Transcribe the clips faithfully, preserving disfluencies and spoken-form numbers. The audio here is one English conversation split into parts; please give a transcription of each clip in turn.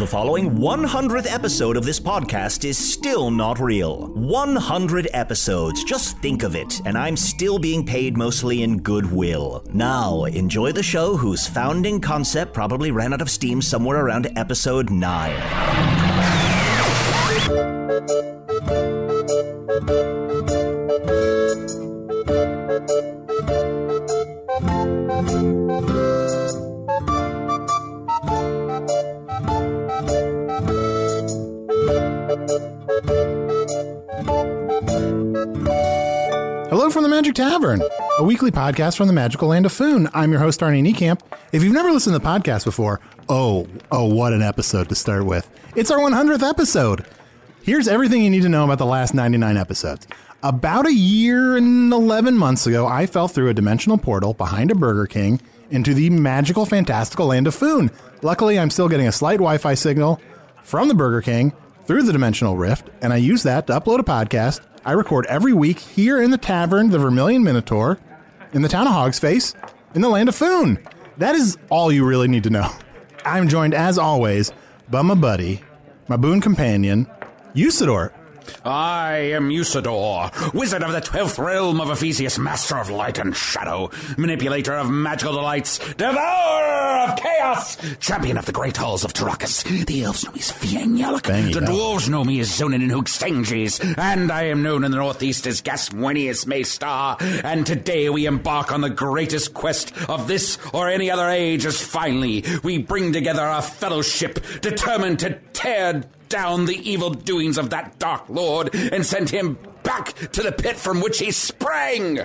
The following one hundredth episode of this podcast is still not real. one hundred episodes, just think of it, and I'm still being paid mostly in goodwill. Now, enjoy the show whose founding concept probably ran out of steam somewhere around episode nine. Hello from the Magic Tavern, a weekly podcast from the magical land of Foon. I'm your host, Arnie Niekamp. If you've never listened to the podcast before, oh, oh, what an episode to start with. It's our one hundredth episode. Here's everything you need to know about the last ninety-nine episodes. About a year and eleven months ago, I fell through a dimensional portal behind a Burger King into the magical, fantastical land of Foon. Luckily, I'm still getting a slight Wi-Fi signal from the Burger King through the dimensional rift, and I use that to upload a podcast I record every week here in the tavern, the Vermilion Minotaur, in the town of Hogsface, in the land of Foon. That is all you really need to know. I'm joined, as always, by my buddy, my boon companion, Usidore. I am Usidore, wizard of the twelfth realm of Ephesius, master of light and shadow, manipulator of magical delights, devourer of chaos, champion of the great halls of Tarakas. The elves know me as Fiangyalak, the dwarves know me as Zonin and Hoogstanges, and I am known in the northeast as Gaswinius Maystar, and today we embark on the greatest quest of this or any other age, as finally we bring together a fellowship determined to tear down the evil doings of that Dark Lord and send him back to the pit from which he sprang.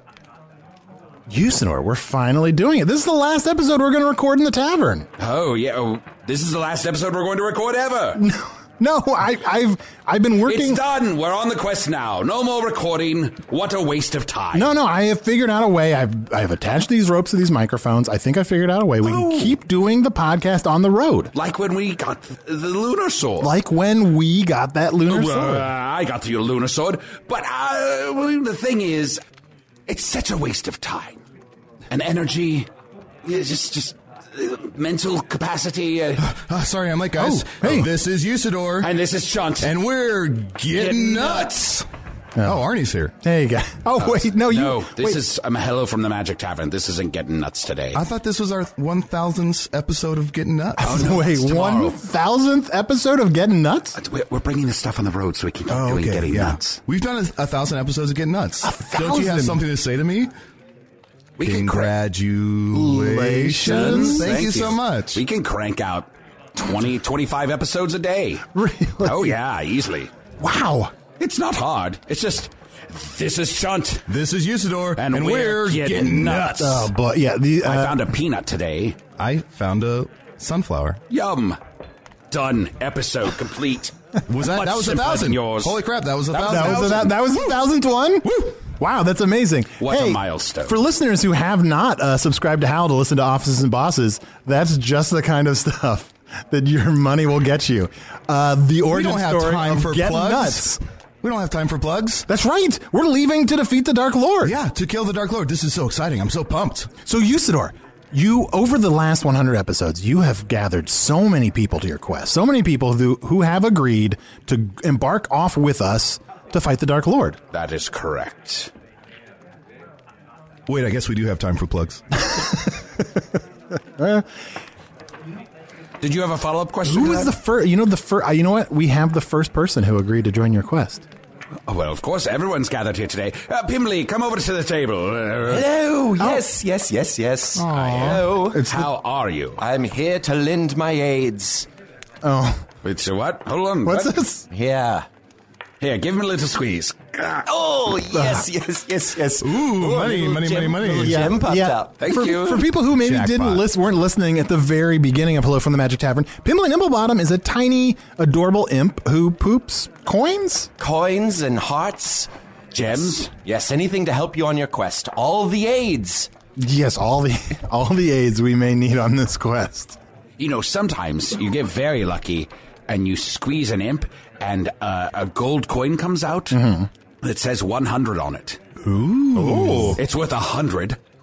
Usidore, we're finally doing it. This is the last episode we're going to record in the tavern. Oh, yeah. Oh, this is the last episode we're going to record ever. No, no I, I've I've been working. It's done. We're on the quest now. No more recording. What a waste of time. No, no. I have figured out a way. I've I've attached these ropes to these microphones. I think I figured out a way. We oh. can keep doing the podcast on the road. Like when we got the lunar sword. Like when we got that lunar uh, sword. I got the lunar sword. But uh, well, the thing is, it's such a waste of time. And energy. Just, just uh, mental capacity. Uh, uh, sorry, I'm late, guys. Oh, hey. This is Usidore. And this is Chunt. And we're getting, getting nuts. nuts. Oh. oh, Arnie's here. There you go. Oh, uh, wait, no, you. No, this wait. is um, Hello from the Magic Tavern. This isn't Getting Nuts today. I thought this was our one thousandth episode of Getting Nuts. Oh, no, wait, one thousandth episode of Getting Nuts? We're bringing this stuff on the road so we can keep oh, doing okay, Getting yeah. Nuts. We've done a, a thousand episodes of Getting Nuts. A thousand? Don't you have something to say to me? We Congratulations. Thank, Thank you you so much. We can crank out twenty, twenty-five episodes a day. Really? Oh, yeah, easily. Wow. It's not hard. It's just, this is Chunt. This is Usidore. And, and we're, we're getting, getting nuts. nuts. Oh, but yeah. The, uh, I found a peanut today. I found a sunflower. Yum. Done. Episode complete. Was that, that was a thousand? Yours. Holy crap, that was a that thousand. That was, a, that was a thousandth one? Woo. Wow, that's amazing. What hey, a milestone. For listeners who have not uh, subscribed to Howl to listen to Offices and Bosses, that's just the kind of stuff that your money will get you. Uh, the origin we don't have story time of for Getting plugs. Nuts. We don't have time for plugs. That's right. We're leaving to defeat the Dark Lord. Yeah, to kill the Dark Lord. This is so exciting. I'm so pumped. So, Usidore, you, over the last one hundred episodes, you have gathered so many people to your quest. So many people who, who have agreed to embark off with us to fight the Dark Lord. That is correct. Wait, I guess we do have time for plugs. uh, Did you have a follow-up question? Who was the first? You know the first. You know what? We have the first person who agreed to join your quest. Oh, well, of course, everyone's gathered here today. Uh, Pimley, come over to the table. Uh, Hello. Yes, oh. yes, yes, yes. Aww. Hello. It's How the- are you? I'm here to lend my aids. Oh, wait. So what? Hold on. What's what? this? Yeah. Here, give him a little squeeze. Oh, yes, yes, yes, yes. Ooh, Ooh money, money, gem, money, money. Yeah, gem popped yeah. out. Thank for, you. For people who maybe Jackpot. didn't listen, weren't listening at the very beginning of Hello from the Magic Tavern, Pimley Nimblebottom is a tiny, adorable imp who poops coins? Coins and hearts. Gems? Yes, anything to help you on your quest. All the aids. Yes, all the all the aids we may need on this quest. You know, sometimes you get very lucky and you squeeze an imp and uh, a gold coin comes out mm-hmm. that says one hundred on it. Ooh. Ooh. It's worth one hundred.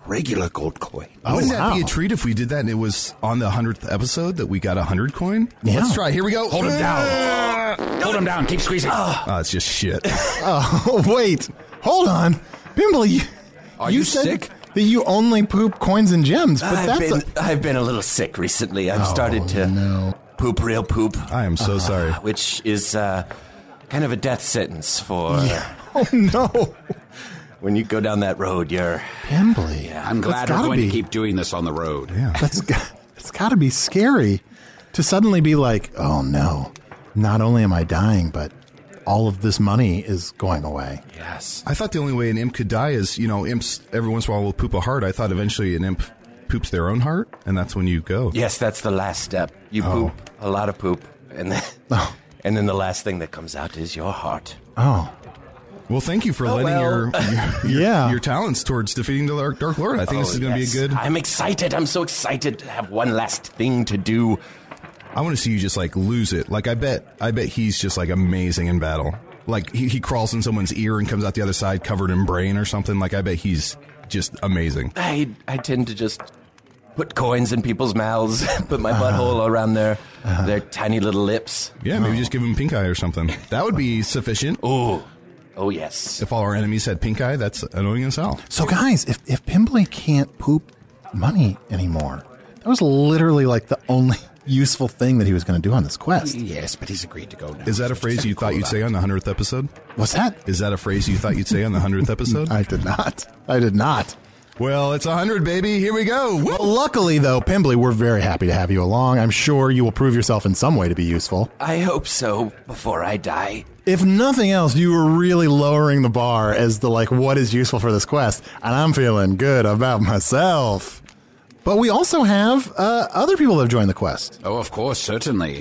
regular gold coin. Oh, Wouldn't wow. that be a treat if we did that and it was on the hundredth episode that we got a hundred coin? Yeah. Let's try. Here we go. Hold him down. Hold him down. Keep squeezing. Oh, it's just shit. Oh, wait. Hold on. Pimble, you, Are you said sick? that you only poop coins and gems, but I've that's been, I've been a little sick recently. I've a... started to Oh, no. poop real poop, I am so sorry. which is uh, kind of a death sentence for Oh, no. when you go down that road. You're Pimbley. I'm glad That's we're gotta going be, to keep doing this on the road. Yeah. That's got, it's got to be scary to suddenly be like, oh, no. Not only am I dying, but all of this money is going away. yes. I thought the only way an imp could die is, you know, imps every once in a while will poop a heart. I thought eventually an imp poops their own heart, and that's when you go. Yes, that's the last step. You Oh. poop a lot of poop, and then Oh. and then the last thing that comes out is your heart. Oh, Well, thank you for Oh, lending well. your, your, Yeah. your talents towards defeating the Dark, Dark Lord. I think this is going to Oh, Yes. be a good. I'm excited. I'm so excited to have one last thing to do. I want to see you just like lose it. Like I bet, I bet he's just like amazing in battle. Like he, he crawls in someone's ear and comes out the other side covered in brain or something. Like I bet he's just amazing. I I tend to just put coins in people's mouths, put my butthole around their their tiny little lips. Yeah, maybe just give him pink eye or something. That would be sufficient. Oh, oh yes. If all our enemies had pink eye, that's annoying as hell. so guys, if, if Pimbley can't poop money anymore, that was literally like the only useful thing that he was going to do on this quest. Yes, but he's agreed to go now. Is that a phrase you thought you'd say on the hundredth episode? What's that? Is that a phrase you thought you'd say on the hundredth episode? I did not. I did not. Well, it's a hundred, baby. Here we go. Woo! Well, luckily, though, Pimbley, we're very happy to have you along. I'm sure you will prove yourself in some way to be useful. I hope so before I die. If nothing else, you were really lowering the bar as to, like, what is useful for this quest, and I'm feeling good about myself. But we also have uh, other people that have joined the quest. Oh, of course, certainly.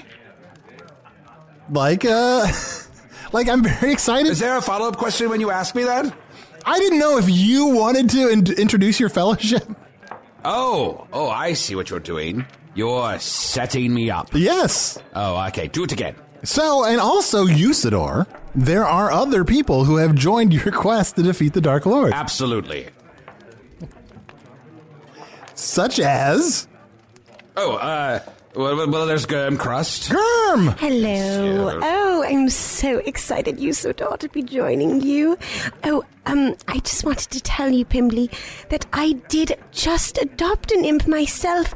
Like, uh, like I'm very excited. Is there a follow-up question when you ask me that? I didn't know if you wanted to in- introduce your fellowship. Oh, oh, I see what you're doing. You're setting me up. Yes. Oh, okay. Do it again. So, and also, Usador, there are other people who have joined your quest to defeat the Dark Lord, Absolutely. such as Oh, uh, well, well there's Germ Crust. Germ. Hello. Sure. Oh, I'm so excited, Usador, to be joining you. Oh, um, I just wanted to tell you, Pimbley, that I did just adopt an imp myself.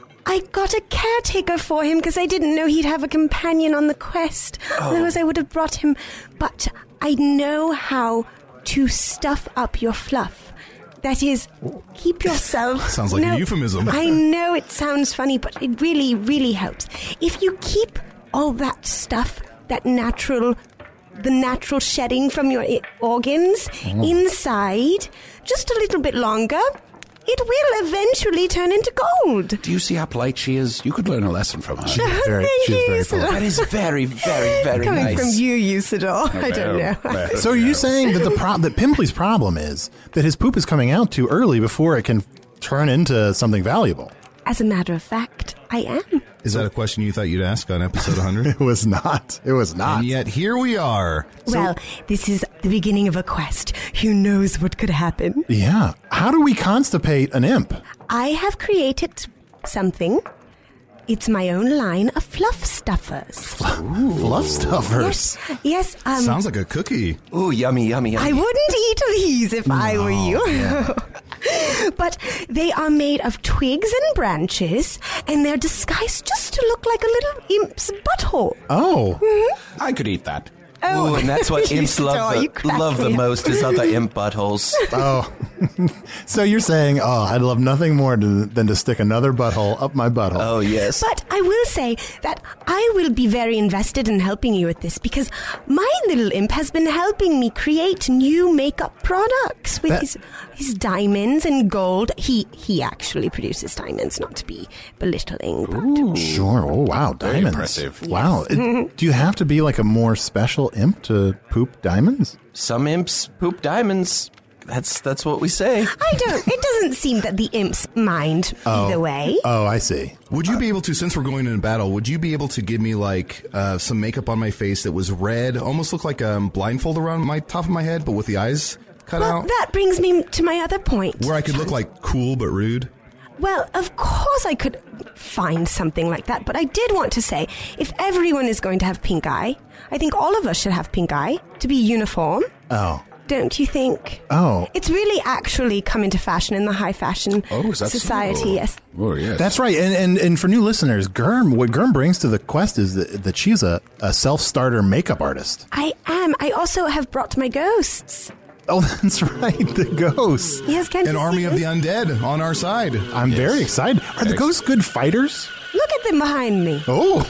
I got a caretaker for him because I didn't know he'd have a companion on the quest. Otherwise, I would have brought him. But I know how to stuff up your fluff. That is, keep yourself... Sounds like a euphemism. I know it sounds funny, but it really, really helps. If you keep all that stuff, that natural, the natural shedding from your I- organs inside, just a little bit longer, it will eventually turn into gold. Do you see how polite she is? You could learn a lesson from her. She's very, Thank she's you, very Usador. polite. That is very, very, very Coming nice. from you, Usador. I don't know. So are you saying that the pro- that Pimbley's problem is that his poop is coming out too early before it can turn into something valuable? As a matter of fact, I am. Is that a question you thought you'd ask on episode one hundred? It was not. It was not. And yet here we are. Well, this is the beginning of a quest. Who knows what could happen? Yeah. How do we constipate an imp? I have created something. It's my own line of fluff stuffers. Fluff stuffers. Yes, yes. Um, Sounds like a cookie. Ooh, yummy, yummy, yummy. I wouldn't eat these if I were you. But they are made of twigs and branches, and they're disguised just to look like a little imp's butthole. Oh. I could eat that. Ooh, and that's what You imps love stole, you the, cracked love the me up. most is other imp buttholes. Oh. So you're saying, oh, I'd love nothing more to, than to stick another butthole up my butthole. Oh, yes. But I will say that I will be very invested in helping you with this because my little imp has been helping me create new makeup products with That- his, his diamonds and gold. He he actually produces diamonds, not to be belittling. But Sure. Oh, wow. Diamonds. impressive. Wow. It- do you have to be like a more special imp to poop diamonds? Some imps poop diamonds. That's that's what we say. I don't. It doesn't seem that the imps mind either way. Oh, I see. Would you be able to, since we're going into battle, would you be able to give me like uh, some makeup on my face that was red, almost looked like a blindfold around my top of my head, but with the eyes cut Well, out? that brings me to my other point. Where I could look like cool but rude? Well, of course I could find something like that, but I did want to say, if everyone is going to have pink eye, I think all of us should have pink eye to be uniform. Oh. Don't you think? Oh. It's really actually come into fashion in the high fashion Oh, is that society, so? yes. Oh, yes. That's right. And, and and for new listeners, Germ, what Germ brings to the quest is that, that she's a, a self-starter makeup artist. I am. I also have brought my ghosts. Oh, that's right. The ghosts. Yes, can't An you army see of the them? undead on our side. I'm very excited. Are the ghosts good fighters? Look at them behind me. Oh.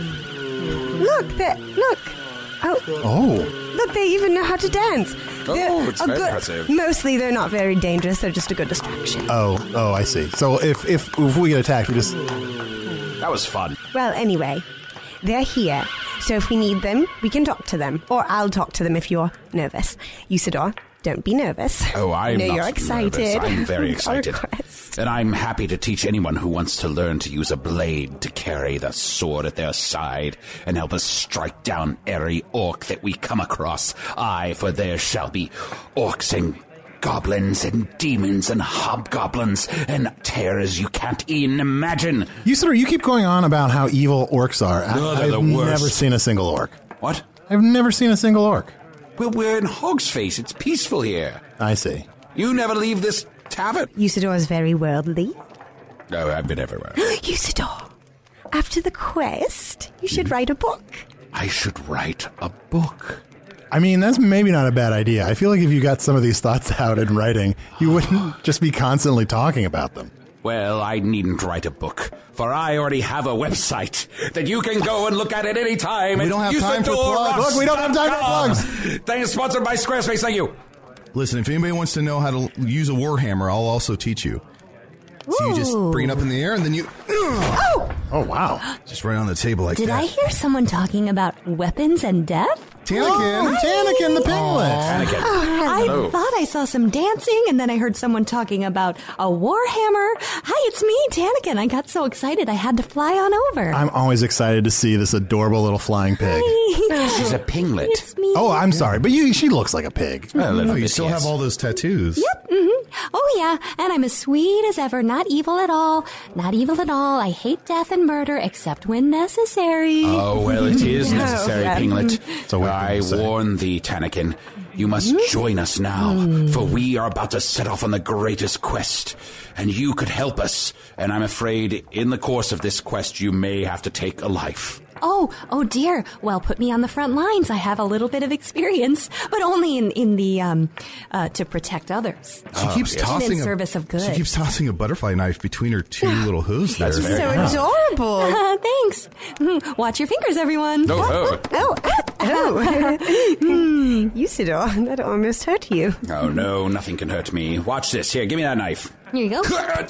Look, they look. Oh, Oh. look, they even know how to dance. Oh, They're it's a very good- impressive. Mostly they're not very dangerous. They're just a good distraction. Oh. Oh, I see. So if, if, if we get attacked, we just... That was fun. Well, anyway, they're here. So if we need them, we can talk to them. Or I'll talk to them if you're nervous. Usador, don't be nervous. Oh, I'm I know not you're excited. nervous. I'm very Our excited. quest. And I'm happy to teach anyone who wants to learn to use a blade to carry the sword at their side and help us strike down every orc that we come across. Aye, for there shall be orcs and goblins and demons and hobgoblins and terrors you can't even imagine. Usador, you keep going on about how evil orcs are. I, Oh, they're I've the worst. never seen a single orc. What? I've never seen a single orc. Well, we're in Hogsface. It's peaceful here. I see. You never leave this tavern. Usador is very worldly. Oh, I've been everywhere. Usador, after the quest, you should write a book. I should write a book. I mean, that's maybe not a bad idea. I feel like if you got some of these thoughts out in writing, you wouldn't just be constantly talking about them. Well, I needn't write a book, for I already have a website that you can go and look at at any time. We at don't have time for plugs. Look, we don't have time for plugs. Thank you, sponsored by Squarespace. Thank you. Listen, if anybody wants to know how to use a warhammer, I'll also teach you. So you just bring it up in the air and then you Oh! Oh, wow. just right on the table like Did that. I hear someone talking about weapons and death? Tanakin. Oh, Tanakin the piglet. Anakin. I Hello. thought I saw some dancing, and then I heard someone talking about a warhammer. Hi, it's me, Tanakin. I got so excited I had to fly on over. I'm always excited to see this adorable little flying pig. She's a pinglet. It's me. Oh, I'm sorry, but you, she looks like a pig. A little No, you bit, still yes. have all those tattoos. Yep. Mm-hmm. Oh, yeah. And I'm as sweet as ever. Not evil at all. Not evil at all. I hate death and murder, except when necessary. Oh, well, it is Oh, necessary, yeah. Pinglet. So what I can you say? warn thee, Tanakin. You must join us now, for we are about to set off on the greatest quest, and you could help us. And I'm afraid in the course of this quest, you may have to take a life. Oh, oh dear. Well, put me on the front lines. I have a little bit of experience, but only in, in the, um, uh, to protect others. She keeps yes. tossing In a, service of good. She keeps tossing a butterfly knife between her two little hooves there. That's very So nice. adorable. Uh, thanks. Mm, Watch your fingers, everyone. Oh, Oh, oh. Usador, that almost hurt you. oh. Oh, no, nothing can hurt me. Watch this. Here, give me that knife. Here you go.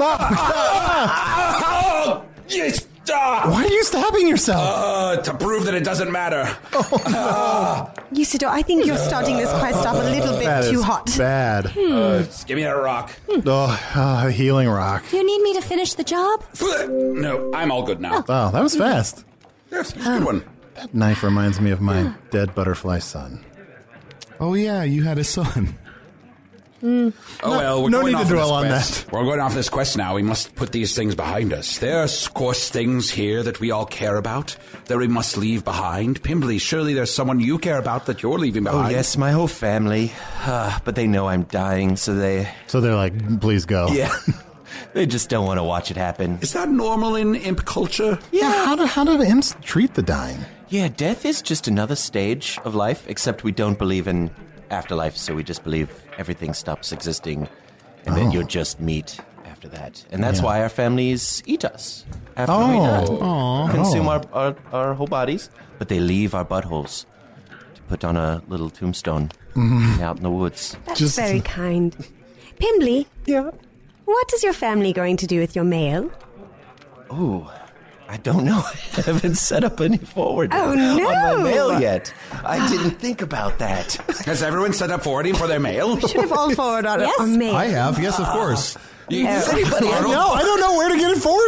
Oh, yes. Ah! Why are you stabbing yourself? Uh, to prove that it doesn't matter. Usador, I think you're starting this quest off a little bit That too is hot. bad. Uh, just give me that rock. Oh, uh, healing rock. Do you need me to finish the job? No, I'm all good now. Oh, that was fast. Yes, it's a good one. That knife reminds me of my dead butterfly son. Oh, yeah, you had a son. Oh, well, we're no going need to off dwell this on quest. We're going off this quest now. We must put these things behind us. There are, of course, things here that we all care about that we must leave behind. Pimbley, surely there's someone you care about that you're leaving Oh, behind. yes, my whole family. Uh, but they know I'm dying, so they... So they're like, please go. Yeah. They just don't want to watch it happen. Is that normal in imp culture? Yeah, how do, how do imps treat the dying? Yeah, death is just another stage of life, except we don't believe in afterlife, so we just believe everything stops existing, and then Oh. you're just meat after that. And that's Yeah. why our families eat us after Oh. we die. Aw. Consume Oh. our, our, our whole bodies, but they leave our buttholes to put on a little tombstone out in the woods. That's Just- very kind. Pimbley, Yeah. what is your family going to do with your mail? Ooh, I don't know. I haven't set up any forward Oh, on no. my mail yet. I didn't think about that. Has everyone set up forwarding for their mail? Should have all forwarded on, Yes. on mail. I have, yes, of course. You- Anybody Arnold? No, I don't know where to get it forwarded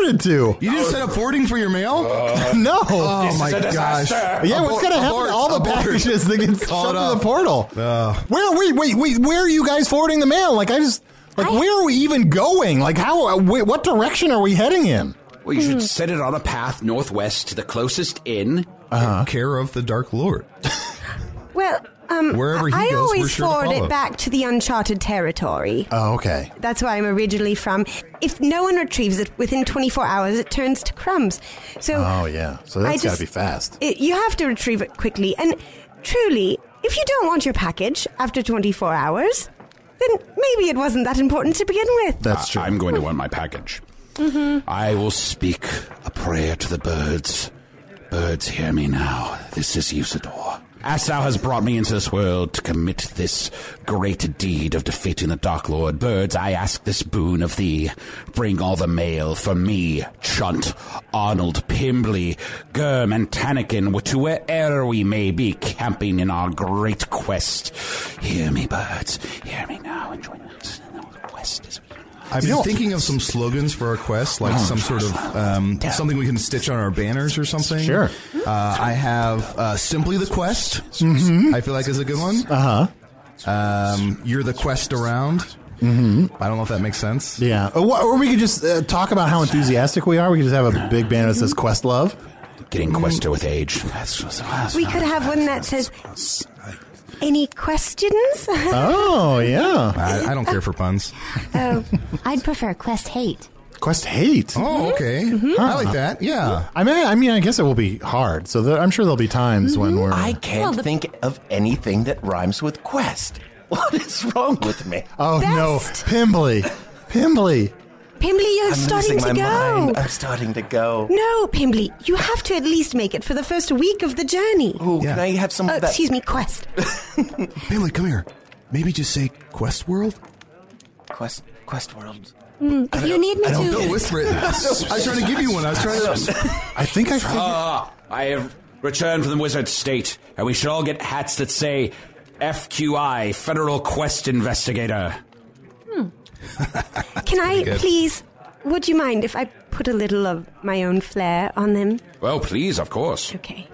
started to. You didn't set up forwarding for your mail? Uh, no. Oh, my gosh. Yeah, what's going to happen abort, to all the abort. packages that get Call shoved it to the off. portal? Uh. Where, wait, wait, wait, where are you guys forwarding the mail? Like, I just, like, I- where are we even going? Like, how, wait, what direction are we heading in? Well, you should set it on a path northwest to the closest inn. Uh-huh. Care of the Dark Lord. Well, um, Wherever he I goes, we're always sure to forward follow. it back to the uncharted territory. Oh, okay. That's where I'm originally from. If no one retrieves it within twenty-four hours, it turns to crumbs. So Oh, yeah. So I that's got to just- be fast. It, you have to retrieve it quickly. And truly, if you don't want your package after twenty-four hours, then maybe it wasn't that important to begin with. That's true. I'm going to want my package. Mm-hmm. I will speak a prayer to the birds. Birds, hear me now. This is Usador. As thou hast brought me into this world to commit this great deed of defeating the Dark Lord, birds, I ask this boon of thee. Bring all the mail for me, Chunt, Arnold, Pimbley, Gurm, and Tanakin, to where'er we may be camping in our great quest. Hear me, birds. Hear me now and join us in our quest as we I've been thinking of some slogans for our quest, like some sort of um, something we can stitch on our banners or something. Sure. Uh, I have uh, Simply the Quest. Mm-hmm. I feel like is a good one. Uh-huh. Um, You're the Quest Around. Mm-hmm. I don't know if that makes sense. Yeah. Or, wha- or we could just uh, talk about how enthusiastic we are. We could just have a big banner that says Questlove. getting quester with age. That's, that's We could have one that says, any questions? Oh, yeah. I, I don't care for puns. Oh, I'd prefer Quest Hate. Quest Hate. Oh, okay. I like that. Yeah. I mean, I mean, I guess it will be hard. So there, I'm sure there'll be times when we're. I can't Well, the- think of anything that rhymes with quest. What is wrong with me? oh no, Best. Pimbly, Pimbly. Pimbly, you're I'm starting losing to my go. mind. I'm starting to go. No, Pimbly, you have to at least make it for the first week of the journey. Ooh, Yeah. can I have some Oh, of that? excuse me, quest. Bailey, come here. Maybe just say Quest World. Quest, Quest World. If you need me I don't to, know. No, whisper it. I was trying to give you one. I was trying to. I think I figured. Ah, I have returned from the wizard state, and we should all get hats that say F Q I, Federal Quest Investigator. Can I good. please, would you mind if I put a little of my own flair on them? Well, please, of course. Okay.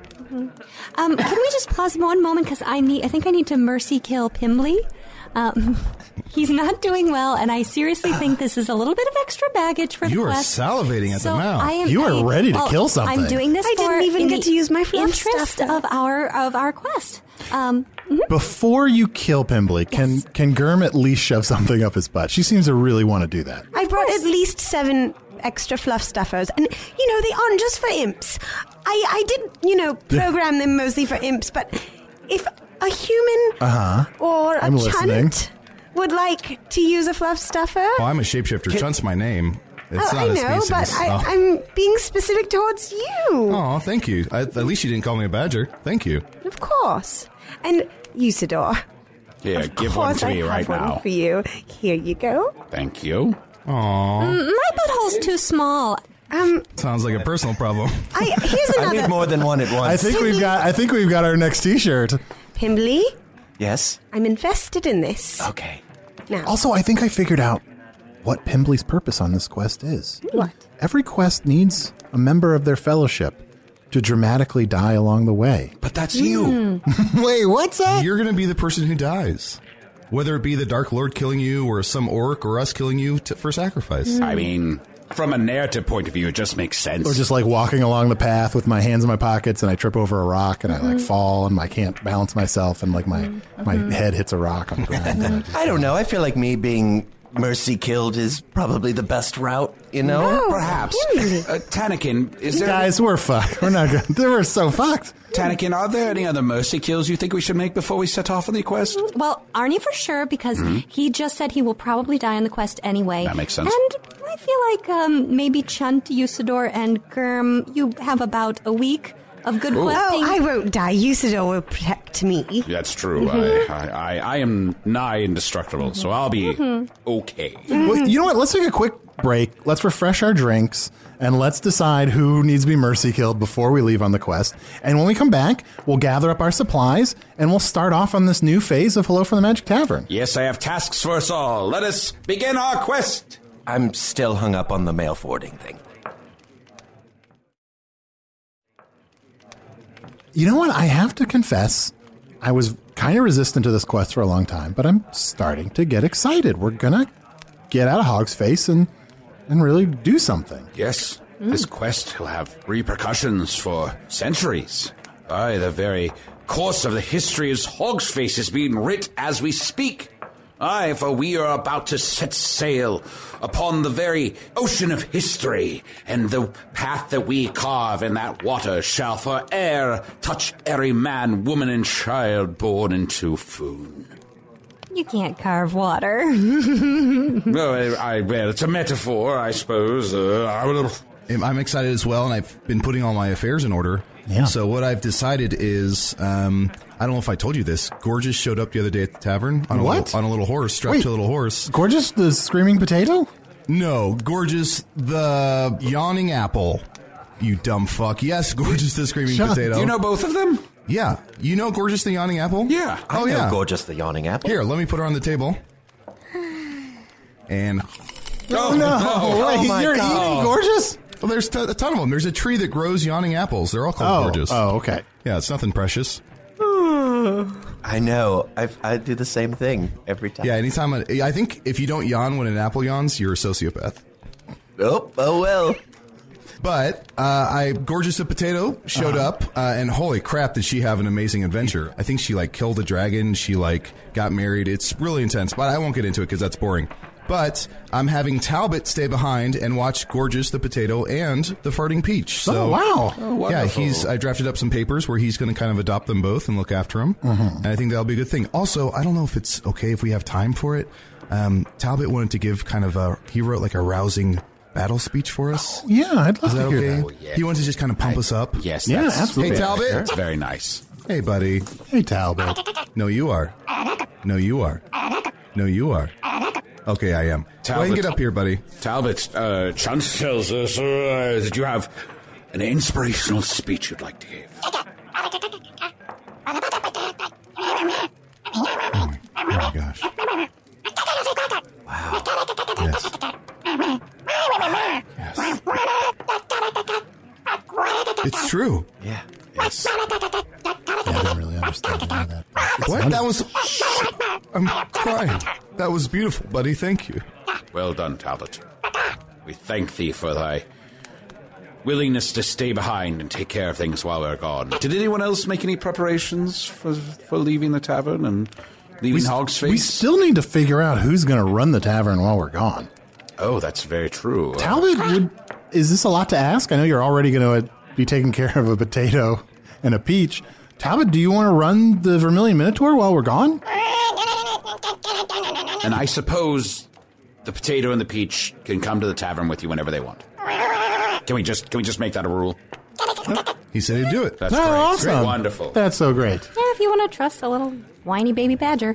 um, can we just pause one moment because I need. I think I need to mercy kill Pimbly. Um, he's not doing well, and I seriously think this is a little bit of extra baggage for the You are quest. salivating at the so mouth. I am, You are I- ready to well, kill something. I'm doing this. I for didn't even in get the to use my fluff interest stuff. of our of our quest. Um, Before you kill Pimbly, can Yes. can Gurm at least shove something up his butt? She seems to really want to do that. I brought at least seven extra fluff stuffers, and you know they aren't just for imps. I I did you know program them mostly for imps, but if a human Uh-huh. or a I'm listening. chunt would like to use a fluff stuffer, Oh, I'm a shapeshifter. Chunt's my name. It's oh, not I a know, species. but I, oh. I'm being specific towards you. Oh, thank you. I, at least you didn't call me a badger. Thank you. Of course, and Usador. Here, Of give one course to I me have right one now. for you. Here you go. Thank you. Aw, my butthole's too small. Um, sounds like a personal problem. I here's I another. need more than one at once. I think we've got. I think we've got our next T-shirt. Pimbly, Yes? I'm invested in this. Okay. Now, Also, I think I figured out what Pimbly's purpose on this quest is. what? Every quest needs a member of their fellowship to dramatically die along the way. But that's you. Wait, what's that? You're going to be the person who dies. Whether it be the Dark Lord killing you or some orc or us killing you to, for sacrifice. I mean, from a narrative point of view, it just makes sense. Or just like walking along the path with my hands in my pockets and I trip over a rock and I like fall and I can't balance myself and like my my head hits a rock on the ground. And I just- I don't know. I feel like me being mercy killed is probably the best route, you know? No. Perhaps. Really? Uh, Tanakin, is there... Guys, we're fucked. We're not good. We're so fucked. Tanakin, are there any other mercy kills you think we should make before we set off on the quest? Well, Arnie for sure, because he just said he will probably die on the quest anyway. That makes sense. And I feel like um, maybe Chunt, Usador, and Gurm, you have about a week of good questing. Oh, I won't die. Usador will protect me. That's true. I, I, I, I am nigh indestructible, so I'll be okay. Well, you know what? Let's take a quick break. Let's refresh our drinks and let's decide who needs to be mercy killed before we leave on the quest. And when we come back, we'll gather up our supplies and we'll start off on this new phase of Hello from the Magic Tavern. Yes, I have tasks for us all. Let us begin our quest. I'm still hung up on the mail forwarding thing. You know what? I have to confess, I was kind of resistant to this quest for a long time, but I'm starting to get excited. We're going to get out of Hog's Face and, and really do something. Yes, mm. this quest will have repercussions for centuries. Aye, the very course of the history of Hog's Face is being writ as we speak. Aye, for we are about to set sail upon the very ocean of history, and the path that we carve in that water shall for e'er touch every man, woman, and child born into Foon. You can't carve water. No, I, I, well, it's a metaphor, I suppose. Uh, I'm, I'm excited as well, and I've been putting all my affairs in order. Yeah. So what I've decided is, um, I don't know if I told you this, Gorgeous showed up the other day at the tavern on, what? A, little, on a little horse, strapped Wait, to a little horse. Gorgeous, the screaming potato? No, Gorgeous the yawning apple. You dumb fuck. Yes, Gorgeous the screaming Shut up. potato. Do you know both of them? Yeah. You know Gorgeous the yawning apple? Yeah. Oh, I know yeah. Gorgeous the yawning apple. Here, let me put her on the table. And... Oh, no. Oh, Wait, my you're God. eating Gorgeous? Well, there's t- a ton of them. There's a tree that grows yawning apples. They're all called Oh, Gorgeous. oh, okay. Yeah, it's nothing precious. I know. I I do the same thing every time. Yeah, anytime. I, I think if you don't yawn when an apple yawns, you're a sociopath. Oh, oh well. But uh, I Gorgeous the potato showed Uh-huh. up, uh, and holy crap, did she have an amazing adventure. I think she, like, killed a dragon. She, like, got married. It's really intense, but I won't get into it because that's boring. But I'm having Talbot stay behind and watch Gorgeous the potato and the farting peach. So, Oh, wow. Oh, yeah, wonderful. he's. I drafted up some papers where he's going to kind of adopt them both and look after them, Mm-hmm. and I think that'll be a good thing. Also, I don't know if it's okay if we have time for it. Um, Talbot wanted to give kind of a. He wrote like a rousing battle speech for us. Yeah, I'd love Is that to hear okay? that. Oh, yeah. He wanted to just kind of pump us up. Yes, Yeah, that's, absolutely. Hey, Talbot. That's very nice. Hey, buddy. Hey, Talbot. No, you are. No, you are. No, you are. Okay, I am. Go ahead and Talbot. get up here, buddy. Talbot, uh, Chance tells us uh, that you have an inspirational speech you'd like to give. Oh, my gosh. Wow. Yes. Yes. It's true. Yeah. Yes. Yeah, I didn't really understand any of that. but it's What? That wonderful. was... I'm crying. That was beautiful, buddy. Thank you. Well done, Talbot. We thank thee for thy willingness to stay behind and take care of things while we're gone. Did anyone else make any preparations for for leaving the tavern and leaving Hog's Face? We still need to figure out who's going to run the tavern while we're gone. Oh, that's very true. Talbot, would, is this a lot to ask? I know you're already going to be taking care of a potato and a peach. Talbot, do you want to run the Vermilion Minotaur while we're gone? And I suppose the potato and the peach can come to the tavern with you whenever they want. Can we just can we just make that a rule? He said he'd do it. That's Oh, great. awesome. Great, wonderful. That's so great. Yeah, if you want to trust a little whiny baby badger.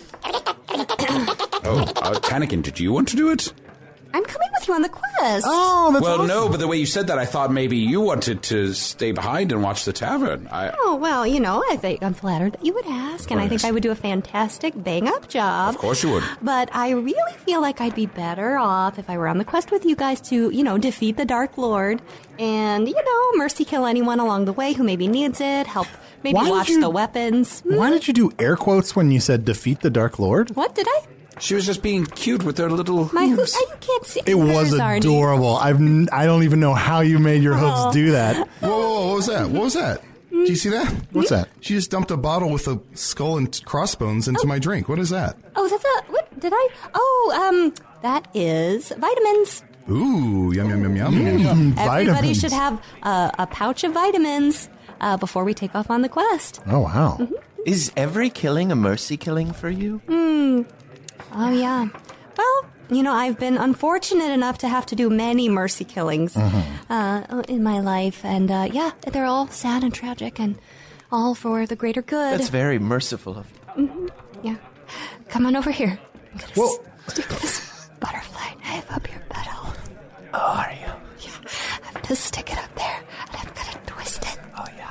Oh, uh, Tanakin, did you want to do it? I'm coming with you on the quest. Oh, that's Well, awesome. no, but the way you said that, I thought maybe you wanted to stay behind and watch the tavern. I, Oh, well, you know, I think I'm flattered that you would ask, and I think Yes. I would do a fantastic bang-up job. Of course you would. But I really feel like I'd be better off if I were on the quest with you guys to, you know, defeat the Dark Lord and, you know, mercy kill anyone along the way who maybe needs it, help maybe Why did watch you- the weapons. Why did you do air quotes when you said defeat the Dark Lord? What did I? she was just being cute with their little My hooves. hooves? You can't see. It was hers, Arnie. adorable. I've n- I don't even know how you made your hooves do that. Whoa, whoa, whoa, what was that? What was that? Did you see that? What's that? She just dumped a bottle with a skull and crossbones into my drink. What is that? Oh, that's a. What did I? Oh, um, that is vitamins. Ooh, yum, yum, yum, yum. Mm, Everybody vitamins. should have uh, a pouch of vitamins uh, before we take off on the quest. Oh, wow. Mm-hmm. Is every killing a mercy killing for you? Oh, yeah. Well, you know, I've been unfortunate enough to have to do many mercy killings uh, in my life. And, uh, yeah, they're all sad and tragic and all for the greater good. That's very merciful of you. Yeah. Come on over here. I'm gonna Well- stick this butterfly knife up your petal. Oh, are you? Yeah. I'm going to stick it up there, and I'm going to twist it. Oh, yeah.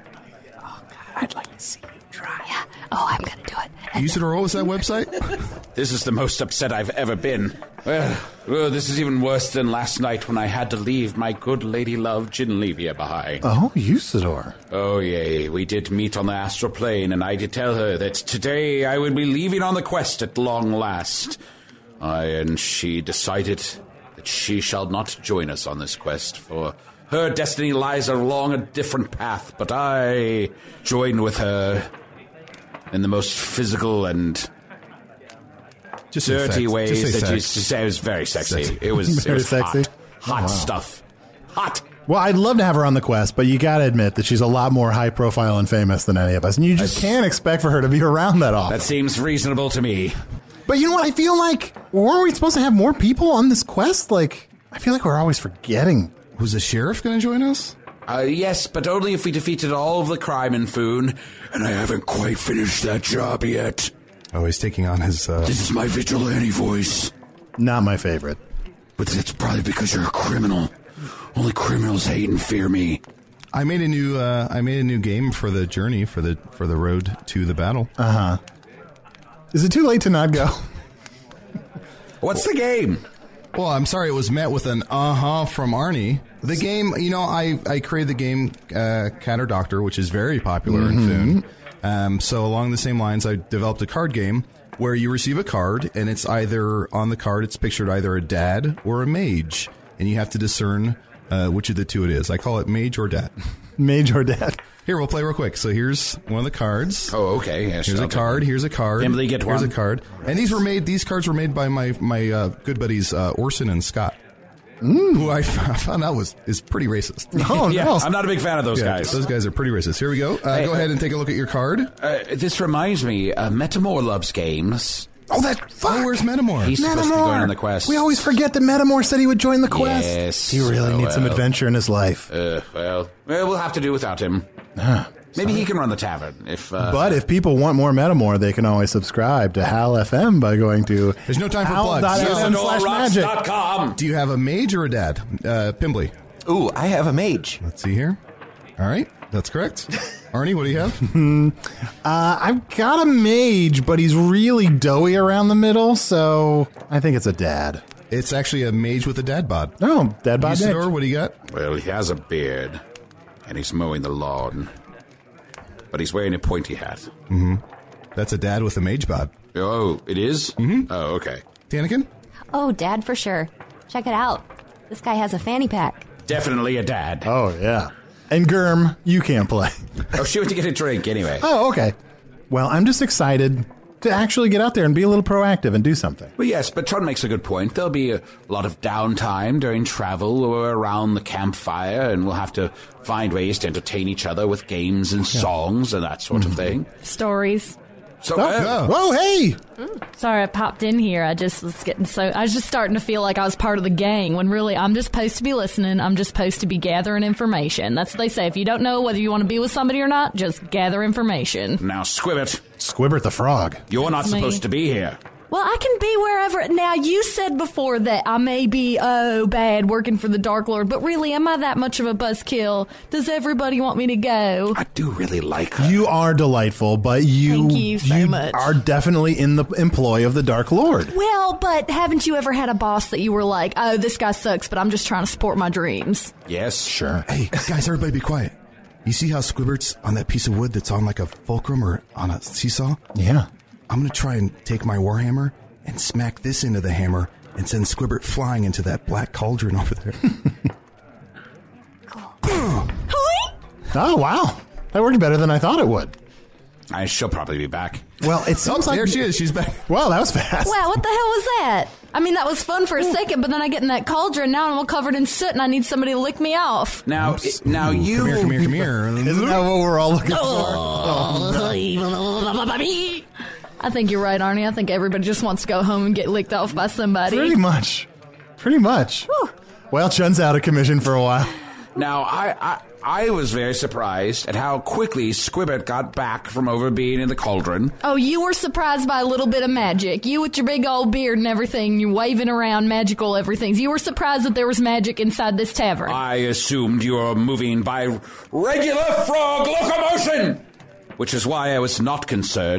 Oh, God. I'd like to see you try. Yeah. Oh, I'm going to do it. And Usador, what was that website? This is the most upset I've ever been. Well, well, this is even worse than last night when I had to leave my good lady love Ginlevia behind. Oh, Usador. Oh, yea, we did meet on the astral plane, and I did tell her that today I would be leaving on the quest at long last. I and she decided that she shall not join us on this quest, for her destiny lies along a different path, but I joined with her in the most physical and Just dirty sex. ways Just say that you sex. to say. It was very sexy. Sexy. It was, it Very was sexy? hot, hot Oh, wow. stuff. Hot. Well, I'd love to have her on the quest, but you got to admit that she's a lot more high profile and famous than any of us. And you just That's- can't expect for her to be around that often. That seems reasonable to me. But you know what? I feel like, weren't we supposed to have more people on this quest? Like, I feel like we're always forgetting. Was the sheriff going to join us? Uh, yes, but only if we defeated all of the crime in Foon, and I haven't quite finished that job yet. Oh, he's taking on his... Uh, This is my vigilante voice. Not my favorite. But that's probably because you're a criminal. Only criminals hate and fear me. I made a new uh, I made a new game for the journey, for the for the road to the battle. Uh-huh. Is it too late to not go? What's the game? Well, I'm sorry, it was met with an uh-huh from Arnie. The game, you know, I, I created the game uh, Cat or Doctor, which is very popular Mm-hmm. in Foon. Um, so along the same lines, I developed a card game where you receive a card, and it's either, on the card, it's pictured either a dad or a mage. And you have to discern uh, which of the two it is. I call it mage or dad. Mage or dad? Here, we'll play real quick. So here's one of the cards. Oh, okay. Yes, Here's a I'll take card. it. Here's a card. Emily, get Here's one. a card. And these were made. These cards were made by my my uh, good buddies uh, Orson and Scott, who I f- found out was is pretty racist. Oh, Yeah, no. I'm not a big fan of those Yeah, guys. those guys are pretty racist. Here we go. Uh, Hey, go uh, ahead and take a look at your card. Uh, this reminds me, uh, Metamore loves games. Oh, that Oh, where's Metamore? He's supposed to be going on the quest. We always forget that Metamore said he would join the quest. Yes. He really Oh, needs some well. adventure in his life. Uh, well, well, we'll have to do without him. Maybe he can run the tavern. If uh, But if people want more Metamore, they can always subscribe to Hal F M by going to There's no time for plugs. hal.fm slash magic. Usador Rocks dot com. Do you have a mage or a dad? Uh, Pimbley. Ooh, I have a mage. Let's see here. All right, that's correct. Arnie, what do you have? Uh, I've got a mage, but he's really doughy around the middle, so I think it's a dad. It's actually a mage with a dad bod. Oh, dad bod mage. Usador, what do you got? Well, he has a beard, and he's mowing the lawn. But he's wearing a pointy hat. That's a dad with a mage bod. Oh, it is? Mm-hmm. Oh, okay. Tanakin? Oh, Dad, for sure. Check it out. This guy has a fanny pack. Definitely a dad. Oh, yeah. And Germ, you can't play. Oh, she went to get a drink anyway. Oh, okay. Well, I'm just excited to actually get out there and be a little proactive and do something. Well, yes, but Tron makes a good point. There'll be a lot of downtime during travel or around the campfire, and we'll have to find ways to entertain each other with games and songs and that sort of thing. Stories. So, Oh, uh, whoa, hey! Sorry, I popped in here. I just was getting so. I was just starting to feel like I was part of the gang when really I'm just supposed to be listening. I'm just supposed to be gathering information. That's what they say. If you don't know whether you want to be with somebody or not, just gather information. now, Squibbit, Squibbert the frog. you're not That's me. supposed to be here. Well, I can be wherever. Now, you said before that I may be, oh, bad working for the Dark Lord, but really, am I that much of a buzzkill? Does everybody want me to go? I do really like her. You are delightful, but you, Thank you so much. are definitely in the employ of the Dark Lord. Well, but haven't you ever had a boss that you were like, oh, this guy sucks, but I'm just trying to support my dreams? Yes, Sure. Hey, guys, everybody be quiet. You see how Squibbert's on that piece of wood that's on like a fulcrum or on a seesaw? Yeah. I'm going to try and take my warhammer and smack this into the hammer and send Squibbert flying into that black cauldron over there. Oh, wow. That worked better than I thought it would. I she'll probably be back. Well, it sounds like... There she is. She's back. Wow, that was fast. Wow, what the hell was that? I mean, that was fun for a second, but then I get in that cauldron, now I'm all covered in soot, and I need somebody to lick me off. Now, it- now you. Come here, come here, come here. Isn't that what we're all looking for? I think you're right, Arnie. I think everybody just wants to go home and get licked off by somebody. Pretty much. Pretty much. Well, Chun's out of commission for a while. Now, I, I I was very surprised at how quickly Squibbert got back from over being in the cauldron. Oh, you were surprised by a little bit of magic. You with your big old beard and everything, you waving around magical everything. You were surprised that there was magic inside this tavern. I assumed you were moving by regular frog locomotion, which is why I was not concerned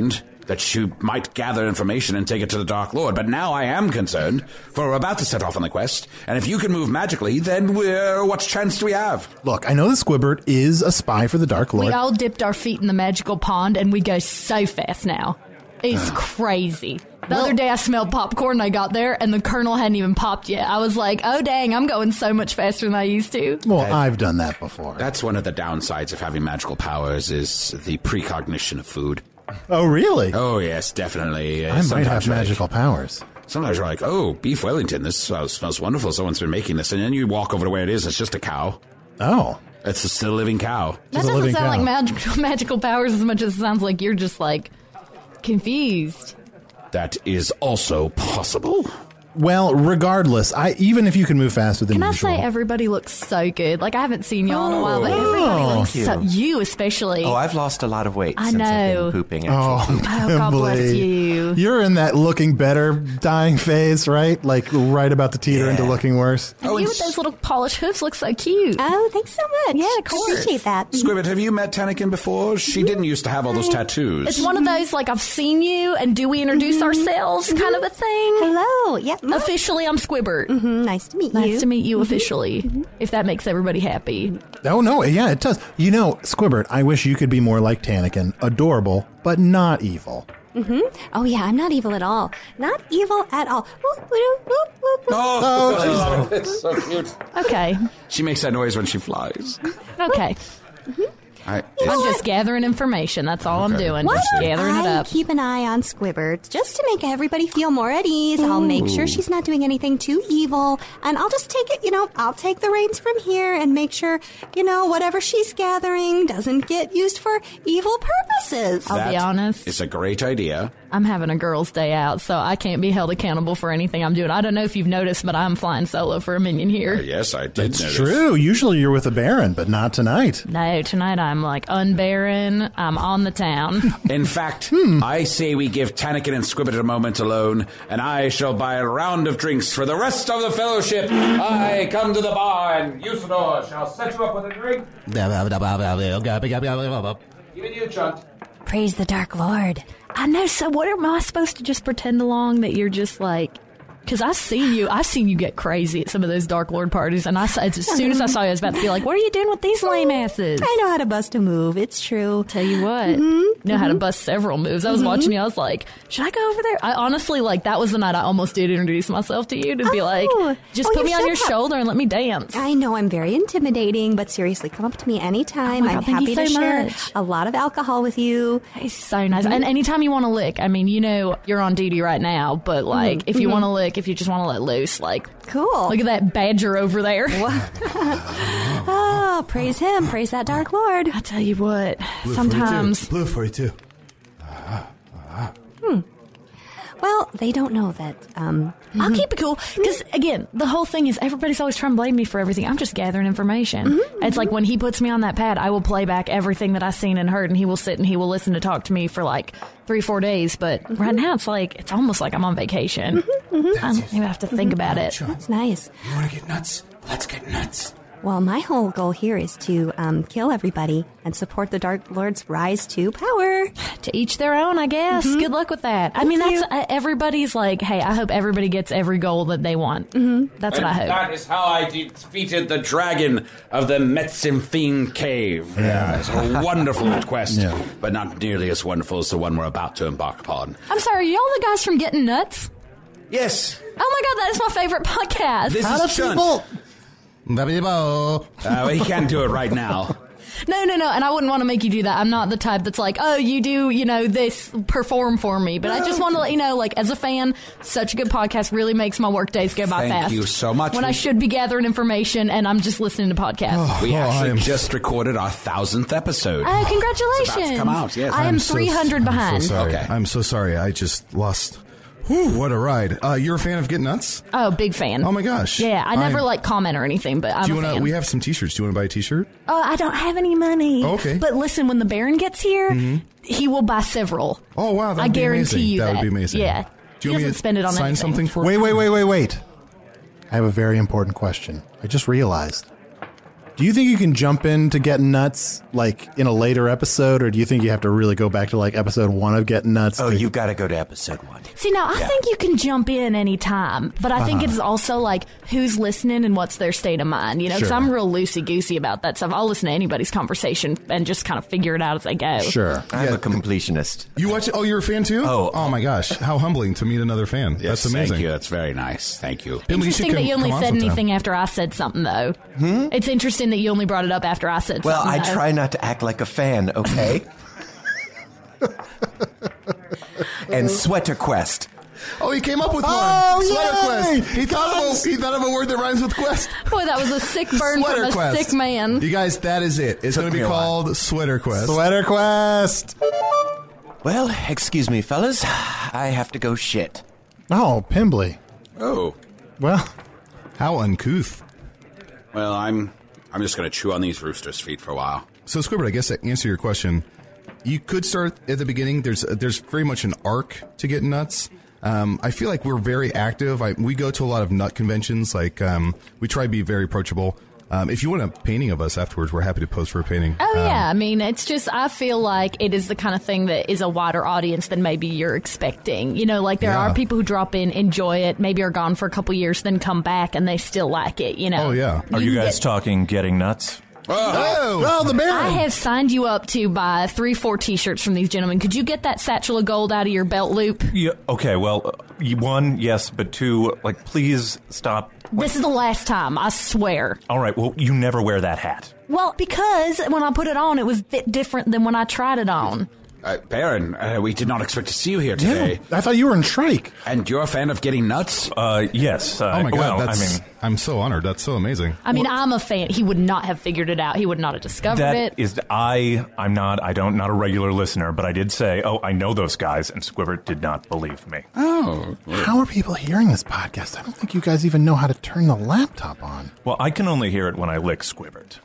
that she might gather information and take it to the Dark Lord. But now I am concerned, for we're about to set off on the quest, and if you can move magically, then we're, what chance do we have? Look, I know that Squibbert is a spy for the Dark Lord. We all dipped our feet in the magical pond, and we go so fast now. It's crazy. The well, other day I smelled popcorn, I got there, and the kernel hadn't even popped yet. I was like, oh, dang, I'm going so much faster than I used to. Well, I, I've done that before. That's one of the downsides of having magical powers is the precognition of food. Oh, really? Oh, yes, definitely. I Sometimes might have like, magical powers. Sometimes you're like, oh, beef Wellington, this smells, smells wonderful. Someone's been making this. And then you walk over to where it is, it's just a cow. Oh. It's just a living cow. That Just doesn't sound cow. like magical, magical powers as much as it sounds like you're just, like, confused. That is also possible. Well, regardless, I even if you can move faster than Can I usual. say everybody looks so good? Like, I haven't seen y'all in a while, but Oh. everybody looks Thank so... you. You especially. Oh, I've lost a lot of weight I since I've know. been pooping, Oh, actually. Oh, God bless Emily. you. You're in that looking better dying phase, right? Like right about to teeter Yeah. into looking worse. And Oh, you and with s- those little polished hoofs look so cute. Oh, thanks so much. Yeah, of course. I appreciate that. Squibbit, have you met Tanakin before? She didn't used to have all those tattoos. It's one of those, like, I've seen you, and do we introduce ourselves kind of a thing? Hello. Yep. Mm, Officially, I'm Squibbert. nice to meet Nice you. to meet you officially, if that makes everybody happy. Oh no, yeah, it does. You know, Squibbert, I wish you could be more like Tanakin, adorable but not evil. Oh, yeah, I'm not evil at all. Not evil at all. Whoop, whoop, whoop, whoop, whoop. Oh, I love it. It's so cute. Okay, She makes that noise when she flies. okay. I, I'm just gathering information. That's all I'm Okay. doing. Why Just don't gathering it I up. keep an eye on Squibbert just to make everybody feel more at ease? I'll make sure she's not doing anything too evil, and I'll just take it, you know, I'll take the reins from here and make sure, you know, whatever she's gathering doesn't get used for evil purposes. I'll be that honest. It's a great idea. I'm having a girls' day out, so I can't be held accountable for anything I'm doing. I don't know if you've noticed, but I'm flying solo for a minion here. Uh, yes, I did It's notice. true. Usually you're with a Baron, but not tonight. No, tonight I'm like unbarren. I'm on the town. In fact, Hmm. I say we give Tanakin and Squibbit a moment alone, and I shall buy a round of drinks for the rest of the fellowship. I come to the bar, and Usador shall set you up with a drink. Even you, Chunt. Praise the Dark Lord. I know. So what am I supposed to just pretend along that you're just like? Because I've seen you, I've seen you get crazy at some of those Dark Lord parties, and I saw- as soon as I saw you, I was about to be like, "What are you doing with these lame asses?" I know how to bust a move. It's true. Tell you what, Mm-hmm. know how to bust several moves. I was watching you. I was like, should I go over there? I honestly, like, that was the night I almost did introduce myself to you to be Oh. like, just Oh, put you me on should your have. shoulder and let me dance. I know I'm very intimidating, but seriously, come up to me anytime. Oh my God, I'm thank happy you to so share much. a lot of alcohol with you. It's so nice. And anytime you want to lick, I mean, you know, you're on duty right now, but like, if you want to lick, if you just want to let loose, like, Cool. look at that badger over there. Oh, praise him. Praise that Dark Lord. I tell you what, sometimes. Blue forty-two. Well, they don't know that. Um, I'll keep it cool because again, the whole thing is everybody's always trying to blame me for everything. I'm just gathering information. It's like when he puts me on that pad, I will play back everything that I've seen and heard, and he will sit and he will listen to talk to me for like three, four days. But right now, it's like it's almost like I'm on vacation. I don't even have to think about it. that's nice. You want to get nuts? Let's get nuts. Well, my whole goal here is to um, kill everybody and support the Dark Lord's rise to power. To each their own, I guess. Good luck with that. I mean, that's uh, everybody's like, hey, I hope everybody gets every goal that they want. That's what I hope. That is how I defeated the dragon of the Metzimfine Cave. Yeah. It's a wonderful quest, Yeah. but not nearly as wonderful as the one we're about to embark upon. I'm sorry, are y'all the guys from Getting Nuts? Yes, Oh my God, that is my favorite podcast. this How do is Chunt. people? Uh, he can't do it right now. No, no, no, and I wouldn't want to make you do that. I'm not the type that's like, oh, you do, you know, this, perform for me. But I just want to let you know, like, as a fan, such a good podcast really makes my work days go by Thank fast. you so much. When I should be gathering information and I'm just listening to podcasts. We Oh, actually I am- just recorded our thousandth episode. Oh, It's congratulations. about to come out, yes. I am I'm so- three hundred behind. I'm so sorry. Okay. I'm so sorry. I just lost. Whew, what a ride. Uh, you're a fan of Get Nuts? Oh, big fan. Oh, my gosh. Yeah, I never, I'm- like, comment or anything, but I'm Do you a wanna, fan. we have some t-shirts. Do you want to buy a t-shirt? Oh, I don't have any money. Oh, okay. But listen, when the Baron gets here, he will buy several. Oh, wow. That I would be guarantee amazing. you that. that. would be amazing. Yeah. Do you He want me doesn't to spend it on sign anything. something for Wait, wait, wait, wait, wait. I have a very important question. I just realized. Do you think you can jump into Getting Nuts like in a later episode, or do you think you have to really go back to like episode one of Getting Nuts? Oh, to- you got to go to episode one. See, now, I Yeah. think you can jump in any time, but I think Uh-huh. it's also like who's listening and what's their state of mind, you know, because Sure. I'm real loosey-goosey about that stuff. I'll listen to anybody's conversation and just kind of figure it out as I go. Sure. I'm a completionist. You watch it? Oh, you're a fan too? Oh. oh my gosh! How humbling to meet another fan. Yes, That's amazing. Thank you. That's very nice. Thank you. Pimble, you should Interesting that come- you only come on said sometime. anything after I said something, though. Hmm? It's interesting that you only brought it up after I said Well, something. I though. try not to act like a fan, okay? And Sweater Quest. Oh, he came up with Oh, one. Sweater yay! Quest. He thought of a he thought of a word that rhymes with quest. Boy, that was a sick burn Sweater from a Quest. sick man. You guys, that is it. It's Took going to me be a while. called Sweater Quest. Sweater Quest. Well, excuse me, fellas. I have to go shit. Oh, Pimbly. Oh, Well, How uncouth. well, I'm I'm just going to chew on these roosters' feet for a while. So, Squibbert, I guess to answer your question, you could start at the beginning. There's there's very much an arc to Getting Nuts. Um, I feel like we're very active. I, we go to a lot of nut conventions. Like um, we try to be very approachable. Um, if you want a painting of us afterwards, we're happy to pose for a painting. Oh, Um, yeah. I mean, it's just, I feel like it is the kind of thing that is a wider audience than maybe you're expecting. You know, like there Yeah. are people who drop in, enjoy it, maybe are gone for a couple years, then come back and they still like it, you know? Oh, yeah. Are you can guys get- talking Getting Nuts? Oh, well, the Baron. I have signed you up to buy three, four T-shirts from these gentlemen. Could you get that satchel of gold out of your belt loop? Yeah, okay, well, uh, y- one, yes, but two, like, please stop. This is the last time, I swear. All right, well, you never wear that hat. Well, because when I put it on, it was a bit different than when I tried it on. Uh, Baron, uh, we did not expect to see you here today. I thought you were in Shrike. And you're a fan of Getting Nuts? Uh, yes. Uh, oh my God! well, that's, I mean, I'm so honored. That's so amazing. I mean, I'm a fan. He would not have figured it out. He would not have discovered that it. is, I, I'm not, I don't, not a regular listener, but I did say, oh, I know those guys, and Squibbert did not believe me. Oh. How are people hearing this podcast? I don't think you guys even know how to turn the laptop on. Well, I can only hear it when I lick Squibbert.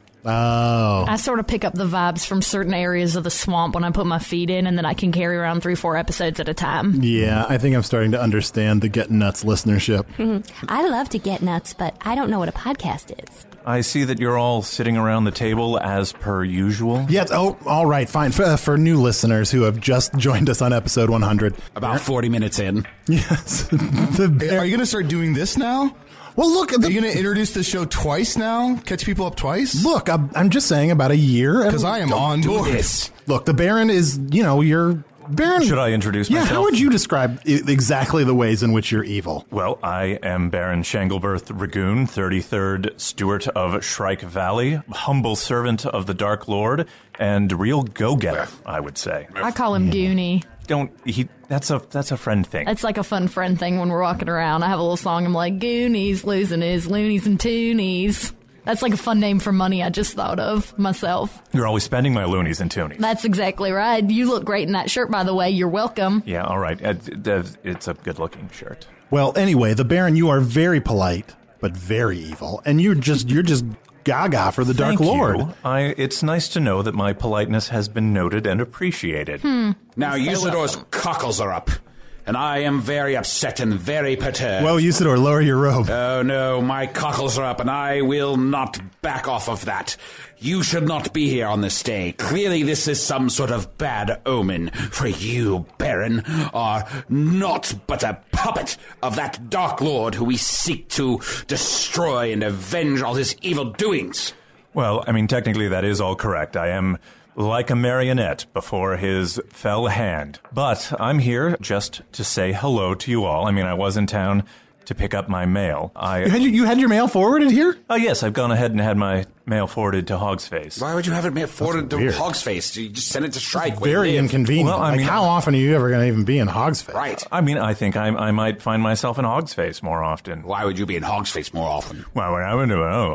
Oh. I sort of pick up the vibes from certain areas of the swamp when I put my feet in, and then I can carry around three, four episodes at a time. Yeah, I think I'm starting to understand the Getting Nuts listenership. I love to get nuts, but I don't know what a podcast is. I see that you're all sitting around the table as per usual. Yes. Oh, all right. Fine. For, uh, for new listeners who have just joined us on episode one hundred. About forty minutes in. Yes. the Hey, are you going to start doing this now? well, look. Are The, you going to introduce the show twice now? Catch people up twice? look, I'm, I'm just saying about a year. Because I am on board. This. Look, the Baron is, you know, your Baron. Should I introduce Yeah. myself? How would you describe I- exactly the ways in which you're evil? Well, I am Baron Shanglebirth Ragoon, thirty-third Stewart of Shrike Valley, humble servant of the Dark Lord, and real go-getter, I would say. I call him Goonie. Don't he? That's a that's a friend thing. It's like a fun friend thing when we're walking around. I have a little song. I'm like, Goonies losing his loonies and toonies. That's like a fun name for money I just thought of myself. You're always spending my loonies and toonies. That's exactly right. You look great in that shirt, by the way. You're welcome. Yeah, all right. Uh, d- d- It's a good-looking shirt. Well, anyway, the Baron, you are very polite, but very evil, and you're just you're just gaga for the Dark Thank Lord. you. I, it's nice to know that my politeness has been noted and appreciated. Hmm. Now, Usador's cockles are up. And I am very upset and very perturbed. Well, Usador, lower your robe. Oh no, my cockles are up and I will not back off of that. You should not be here on this day. Clearly this is some sort of bad omen, for you, Baron, are naught but a puppet of that Dark Lord who we seek to destroy and avenge all his evil doings. Well, I mean, technically that is all correct. I am like a marionette before his fell hand. But I'm here just to say hello to you all. I mean, I was in town to pick up my mail. I You had, your, you had your mail forwarded here? Oh, yes, I've gone ahead and had my mail forwarded to Hog's Face. Why would you have it forwarded to weird. Hog's Face? You just send it to Shrike. where Very you live. inconvenient. Well, I like, mean- how often are you ever going to even be in Hog's Face? Right. I mean, I think I, I might find myself in Hog's Face more often. Why would you be in Hog's Face more often? Well, when I would do it, oh,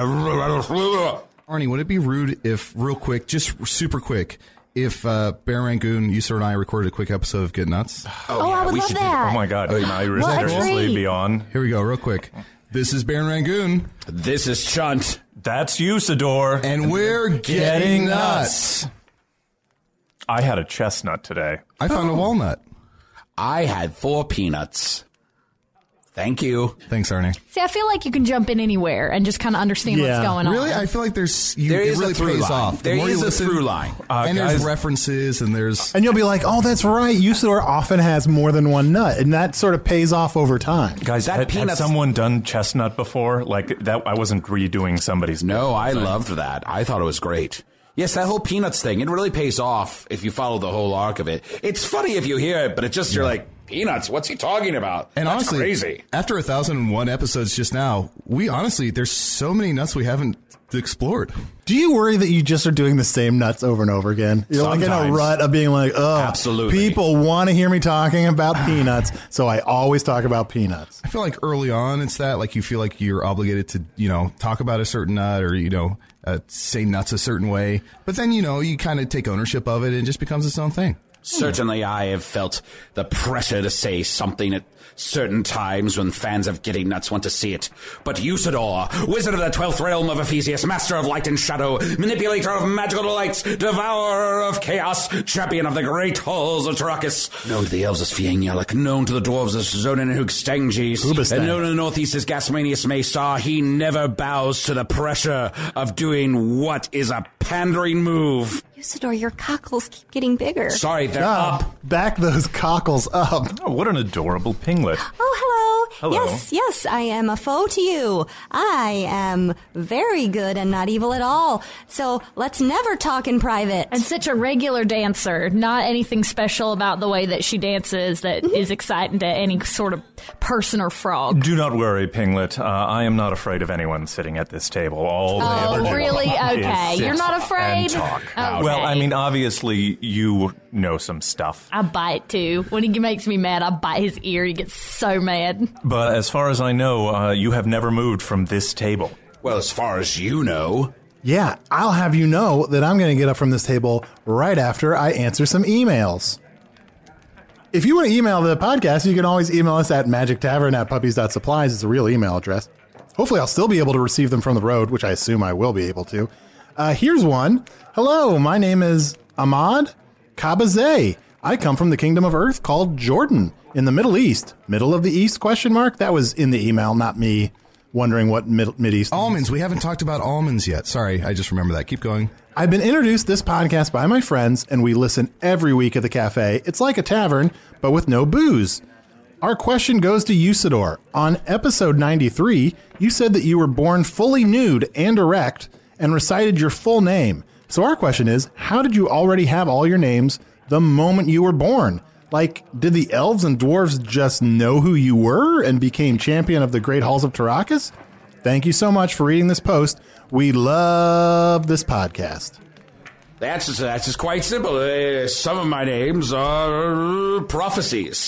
uh, Arnie, would it be rude if, real quick, just super quick, if uh, Bear Rangoon, you sir, and I recorded a quick episode of Get Nuts? Oh, I would we love should do that. oh my God, can I What a seriously treat. be on? Here we go, real quick. This is Bear Rangoon, This is Chunt. That's Usador. and we're getting nuts. I had a chestnut today. I found a walnut. I had four peanuts. Thank you. Thanks, Arnie. See, I feel like you can jump in anywhere and just kind of understand Yeah. what's going on. Really, I feel like there's you, There it is really a through pays line. off. The There more you is a listen- through line. Uh, and there's guys- references, and there's And you'll be like, oh, that's right. Usador often has more than one nut, and that sort of pays off over time. Guys, That had, had peanuts- someone done chestnut before? Like that, I wasn't redoing somebody's. No, I loved that. I thought it was great. Yes, that whole Peanuts thing, it really pays off if you follow the whole arc of it. It's funny if you hear it, but it's just, you're like, Peanuts, what's he talking about? And That's honestly, crazy. after one thousand one episodes just now, we honestly, there's so many nuts we haven't explored. Do you worry that you just are doing the same nuts over and over again? You're like in a Sometimes. rut of being like, oh, Absolutely. people want to hear me talking about peanuts, so I always talk about peanuts. I feel like early on, it's that, like, you feel like you're obligated to, you know, talk about a certain nut or, you know, uh, say nuts a certain way. But then, you know, you kind of take ownership of it and it just becomes its own thing. Certainly, I have felt the pressure to say something at certain times when fans of Getting Nuts want to see it. But Usador, wizard of the twelfth realm of Ephesius, master of light and shadow, manipulator of magical delights, devourer of chaos, champion of the great halls of Tarakas, known to the elves as Fiengyalak, known to the dwarves as Zonin and Hugstangis, Ubastang. and known in the northeast as Gasmanius Maystar, he never bows to the pressure of doing what is a pandering move. Usador, your cockles keep getting bigger. Sorry, they're Ah, up. back those cockles up. Oh, what an adorable pinglet. Oh, hello. Hello. Yes, yes, I am a foe to you. I am very good and not evil at all. So let's never talk in private. And such a regular dancer. Not anything special about the way that she dances that is exciting to any sort of person or frog. Do not worry, Pinglet. Uh, I am not afraid of anyone sitting at this table. All they Oh, ever do really? is Okay. sit You're not afraid? and talk. Okay. Well, I mean, obviously, you know some stuff. I bite too. When he makes me mad, I bite his ear. He gets so mad. But as far as I know, uh, you have never moved from this table. Well, as far as you know. Yeah, I'll have you know that I'm going to get up from this table right after I answer some emails. If you want to email the podcast, you can always email us at magic tavern at puppies dot supplies. It's a real email address. Hopefully I'll still be able to receive them from the road, which I assume I will be able to. Uh, here's one. Hello, my name is Ahmad Kabazay. I come from the kingdom of Earth called Jordan in the Middle East. Middle of the East, question mark? That was in the email, not me wondering what mid- Mideast. Almonds. We haven't talked about almonds yet. Sorry, I just remember that. Keep going. I've been introduced this podcast by my friends, and we listen every week at the cafe. It's like a tavern, but with no booze. Our question goes to Usador. On episode ninety-three, you said that you were born fully nude and erect and recited your full name. So our question is, how did you already have all your names the moment you were born? Like, did the elves and dwarves just know who you were and became champion of the great halls of Tarakas? Thank you so much for reading this post. We love this podcast. The answer to that is quite simple. Uh, some of my names are prophecies.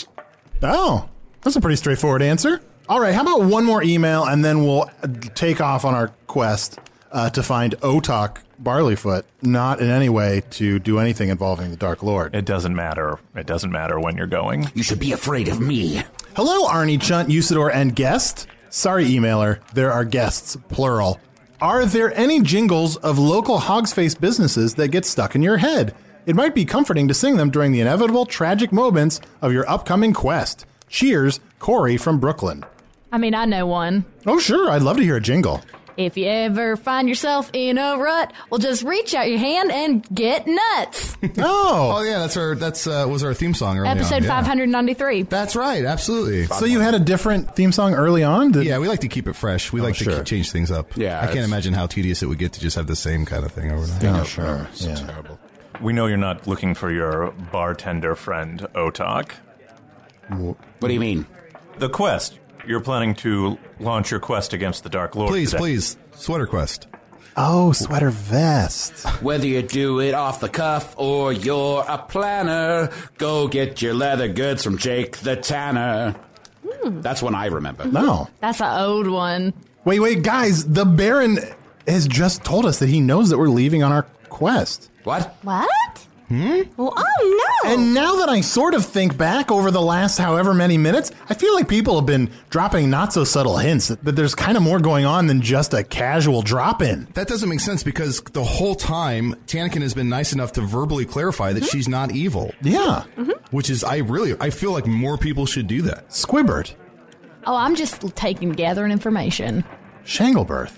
Oh, that's a pretty straightforward answer. All right, how about one more email and then we'll take off on our quest uh, to find Otak Barleyfoot, not in any way to do anything involving the Dark Lord. It doesn't matter. It doesn't matter when you're going. You should be afraid of me. Hello, Arnie, Chunt, Usador, and guest. Sorry, emailer, there are guests, plural. Are there any jingles of local Hogsface businesses that get stuck in your head? It might be comforting to sing them during the inevitable tragic moments of your upcoming quest. Cheers, Corey from Brooklyn. I mean, I know one. Oh, sure, I'd love to hear a jingle. If you ever find yourself in a rut, well, just reach out your hand and get nuts. Oh, Oh yeah, that's our that's uh, was our theme song early Episode on. Yeah. five hundred ninety-three. That's right, absolutely. so you had a different theme song early on? Did- Yeah, we like to keep it fresh. We like to sure. keep, change things up. Yeah, I can't it's- imagine how tedious it would get to just have the same kind of thing over and over. Oh, sure. It's Yeah. terrible. We know you're not looking for your bartender friend, Otak. What do you mean? The quest. You're planning to launch your quest against the Dark Lord Please, today. please, Sweater Quest. Oh, sweater vest. Whether you do it off the cuff or you're a planner, go get your leather goods from Jake the Tanner. That's one I remember. No. That's an old one. Wait, wait, guys, the Baron has just told us that he knows that we're leaving on our quest. What? What? Hmm? Well, oh, no. And now that I sort of think back over the last however many minutes, I feel like people have been dropping not so subtle hints that, that there's kind of more going on than just a casual drop in. That doesn't make sense because the whole time Tanakin has been nice enough to verbally clarify that she's not evil. Yeah. Which is, I really, I feel like more people should do that. Squibbert. Oh, I'm just taking, gathering information. Shanglebirth.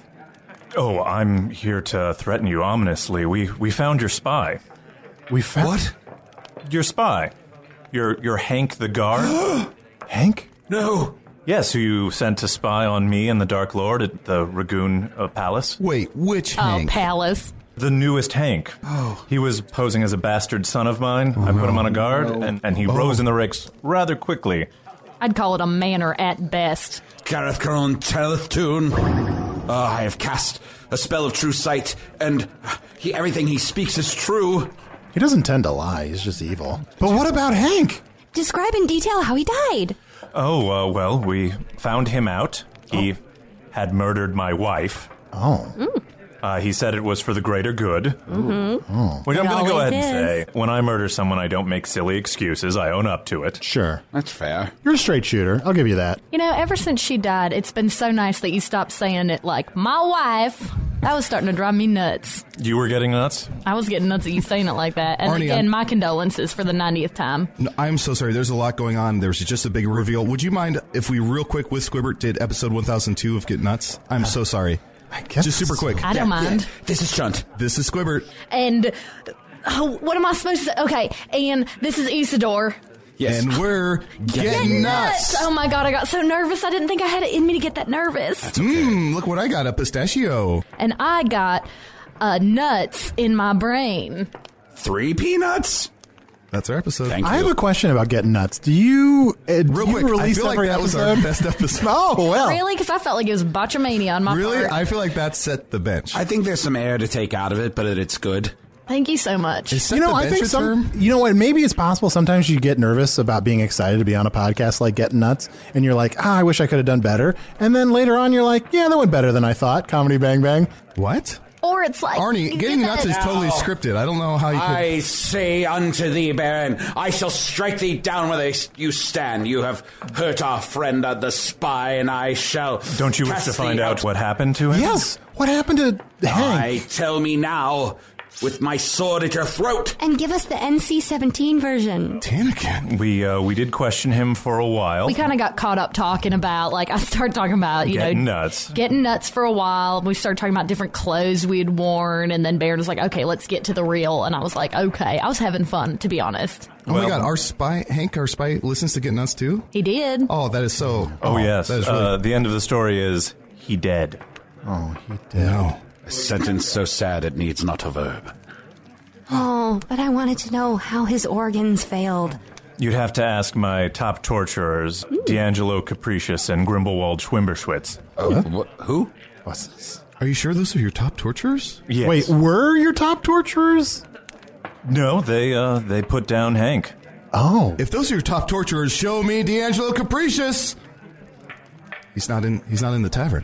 Oh, I'm here to threaten you ominously. We we found your spy. We found What? Your spy. Your your Hank the guard. Hank? No. Yes, who you sent to spy on me and the Dark Lord at the Ragoon uh, Palace. Wait, which Oh, Hank? Palace. The newest Hank. Oh. He was posing as a bastard son of mine. I put him on a guard, and, and he rose in the ranks rather quickly. I'd call it a manor at best. Gareth Caron telleth tune. Oh, I have cast a spell of true sight, and he, everything he speaks is true. He doesn't tend to lie. He's just evil. But what about Hank? Describe in detail how he died. Oh, uh, well, we found him out. He had murdered my wife. Oh. Mm. Uh, he said it was for the greater good. Mm-hmm. Oh. Which I'm It going to go ahead always and is. say, when I murder someone, I don't make silly excuses. I own up to it. Sure. That's fair. You're a straight shooter. I'll give you that. You know, ever since she died, it's been so nice that you stopped saying it like, my wife. That was starting to drive me nuts. You were getting nuts? I was getting nuts at you saying it like that. And Arnie, again, I'm- my condolences for the ninetieth time. No, I'm so sorry. There's a lot going on. There's just a big reveal. Would you mind if we real quick with Squibbert did episode one thousand two of Get Nuts? I'm so sorry. I guess Just super quick. I don't mind. This is Chunt. This is Squibbert. And oh, what am I supposed to say? Okay, and this is Isidore. Yes. And we're getting nuts. Oh my god, I got so nervous. I didn't think I had it in me to get that nervous. Mmm, look what I got, a pistachio. And I got uh, nuts in my brain. Three peanuts? That's our episode. Thank I you. have a question about getting nuts. Do you, uh, do Real you quick, I release feel like every that was our episode? best episode. Oh, well. Really? Because I felt like it was botchamania on my Really? part. I feel like that set the bench. I think there's some air to take out of it, but it's good. Thank you so much. Is set You know, the I bench think a some. term? You know what? Maybe it's possible. Sometimes you get nervous about being excited to be on a podcast like Getting Nuts, and you're like, "Ah, I wish I could have done better." And then later on, you're like, "Yeah, that went better than I thought." Comedy Bang Bang. What? Or it's like Arnie, you getting get nuts that- is totally scripted. I don't know how you could. I say unto thee, Baron, I shall strike thee down where they, you stand. You have hurt our friend uh, the spy, and I shall. Don't you wish cast to find thee out what happened to him? Yes. What happened to Hank? I tell me now, with my sword at your throat. And give us the N C seventeen version. Tanakin. We uh, we did question him for a while. We kind of got caught up talking about, like, I started talking about, you Getting know, nuts. getting nuts for a while. We started talking about different clothes we had worn, and then Baron was like, okay, let's get to the real. And I was like, okay. I was having fun, to be honest. Oh my Well- god, our spy, Hank, our spy, listens to Get Nuts too? He did. Oh, that is so. Oh, yes. That is really. uh, the end of the story is he dead. Oh, he did. no. A sentence so sad it needs not a verb. Oh, but I wanted to know how his organs failed. You'd have to ask my top torturers, D'Angelo Capricious and Grimblewald Schwimberschwitz. Oh, wh- who? What's this? Are you sure those are your top torturers? Yes. Wait, were your top torturers? No, they uh, they put down Hank. Oh. If those are your top torturers, show me D'Angelo Capricious. He's not in. He's not in the tavern.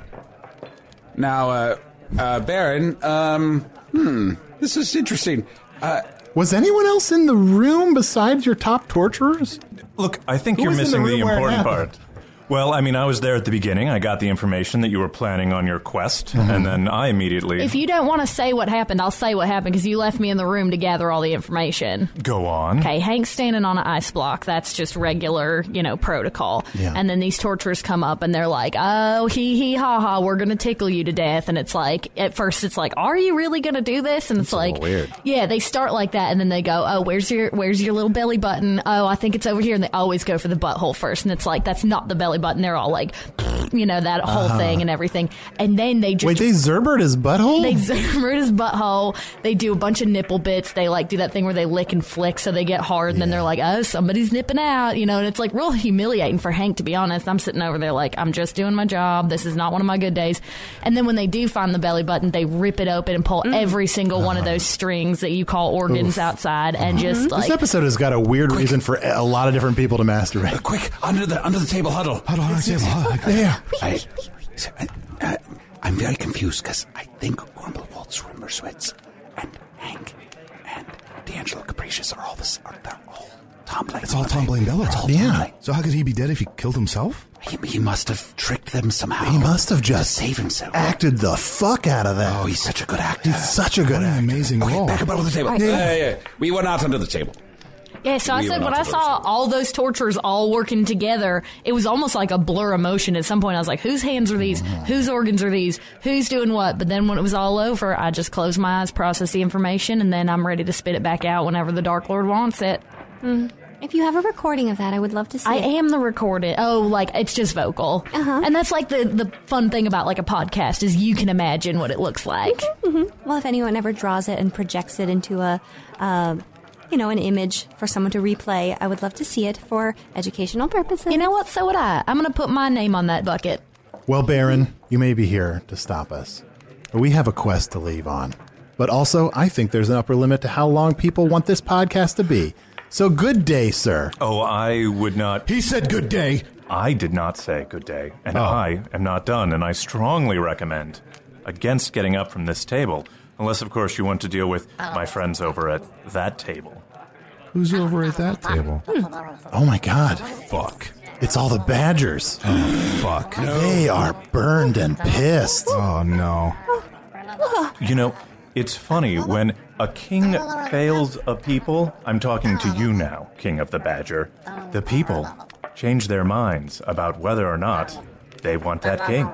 Now, uh, uh, Baron, um, hmm, this is interesting. Uh, Was anyone else in the room besides your top torturers? Look, I think Who you're was in the missing the, room where it important happened? part. Well, I mean, I was there at the beginning. I got the information that you were planning on your quest, Mm-hmm. and then I immediately If you don't want to say what happened, I'll say what happened because you left me in the room to gather all the information. go on. Okay, Hank's standing on an ice block. That's just regular, you know, protocol. Yeah. And then these torturers come up and they're like, oh, hee hee ha ha, we're going to tickle you to death. And it's like, at first it's like, are you really going to do this? And it's like, weird. yeah, they start like that and then they go, oh, where's your, where's your little belly button? Oh, I think it's over here. And they always go for the butthole first. And it's like, that's not the belly button. They're all like, you know, that whole Uh-huh. thing and everything. And then they just Wait, they Zerbered his butthole? they zimmered his butthole. They do a bunch of nipple bits. They like do that thing where they lick and flick so they get hard. And then they're like, oh, somebody's nipping out, you know. And it's like real humiliating for Hank, to be honest. I'm sitting over there like, I'm just doing my job. This is not one of my good days. And then when they do find the belly button, they rip it open and pull every single one of those strings that you call organs outside, and just like This episode has got a weird reason for a lot of different people to masturbate. quick, under the under the table huddle. Huddle on the table. Huddle. There. I, I, I'm very confused because I think Grimblewald Schwimberschwitz and Hank and D'Angelo Capricious are all this. Are they're all Tom Blaine? It's all Tom Blaine Bella. It's all Yeah. Tom Blaine. So how could he be dead if he killed himself? He, he must have tricked them somehow. He must have just to save himself. acted the fuck out of that. Oh, he's such a good actor. He's such a good What an actor. amazing Okay, role. back up under the table. Right. Yeah, yeah, yeah. We went out under the table. Yeah, so I We said were when not I supposed saw to. all those torturers all working together, it was almost like a blur of motion. At some point, I was like, whose hands are these? Whose organs are these? Who's doing what? But then when it was all over, I just closed my eyes, process the information, and then I'm ready to spit it back out whenever the Dark Lord wants it. Mm. If you have a recording of that, I would love to see I it. am the recorded. Oh, like, it's just vocal. Uh-huh. And that's like the, the fun thing about like a podcast is you can imagine what it looks like. Mm-hmm. Well, if anyone ever draws it and projects it into a, uh, you know, an image for someone to replay, I would love to see it for educational purposes. You know what? So would I. I'm going to put my name on that bucket. Well, Baron, you may be here to stop us, but we have a quest to leave on. But also, I think there's an upper limit to how long people want this podcast to be. So good day, sir. Oh, I would not. He said good day. I did not say good day, and Oh. I am not done, and I strongly recommend against getting up from this table, unless, of course, you want to deal with my friends over at that table. Who's over at that table? Oh my god. Fuck. It's all the badgers. Oh, fuck. They are burned and pissed. Oh, no. You know, it's funny, when a king fails a people, I'm talking to you now, King of the Badger, the people change their minds about whether or not they want that king.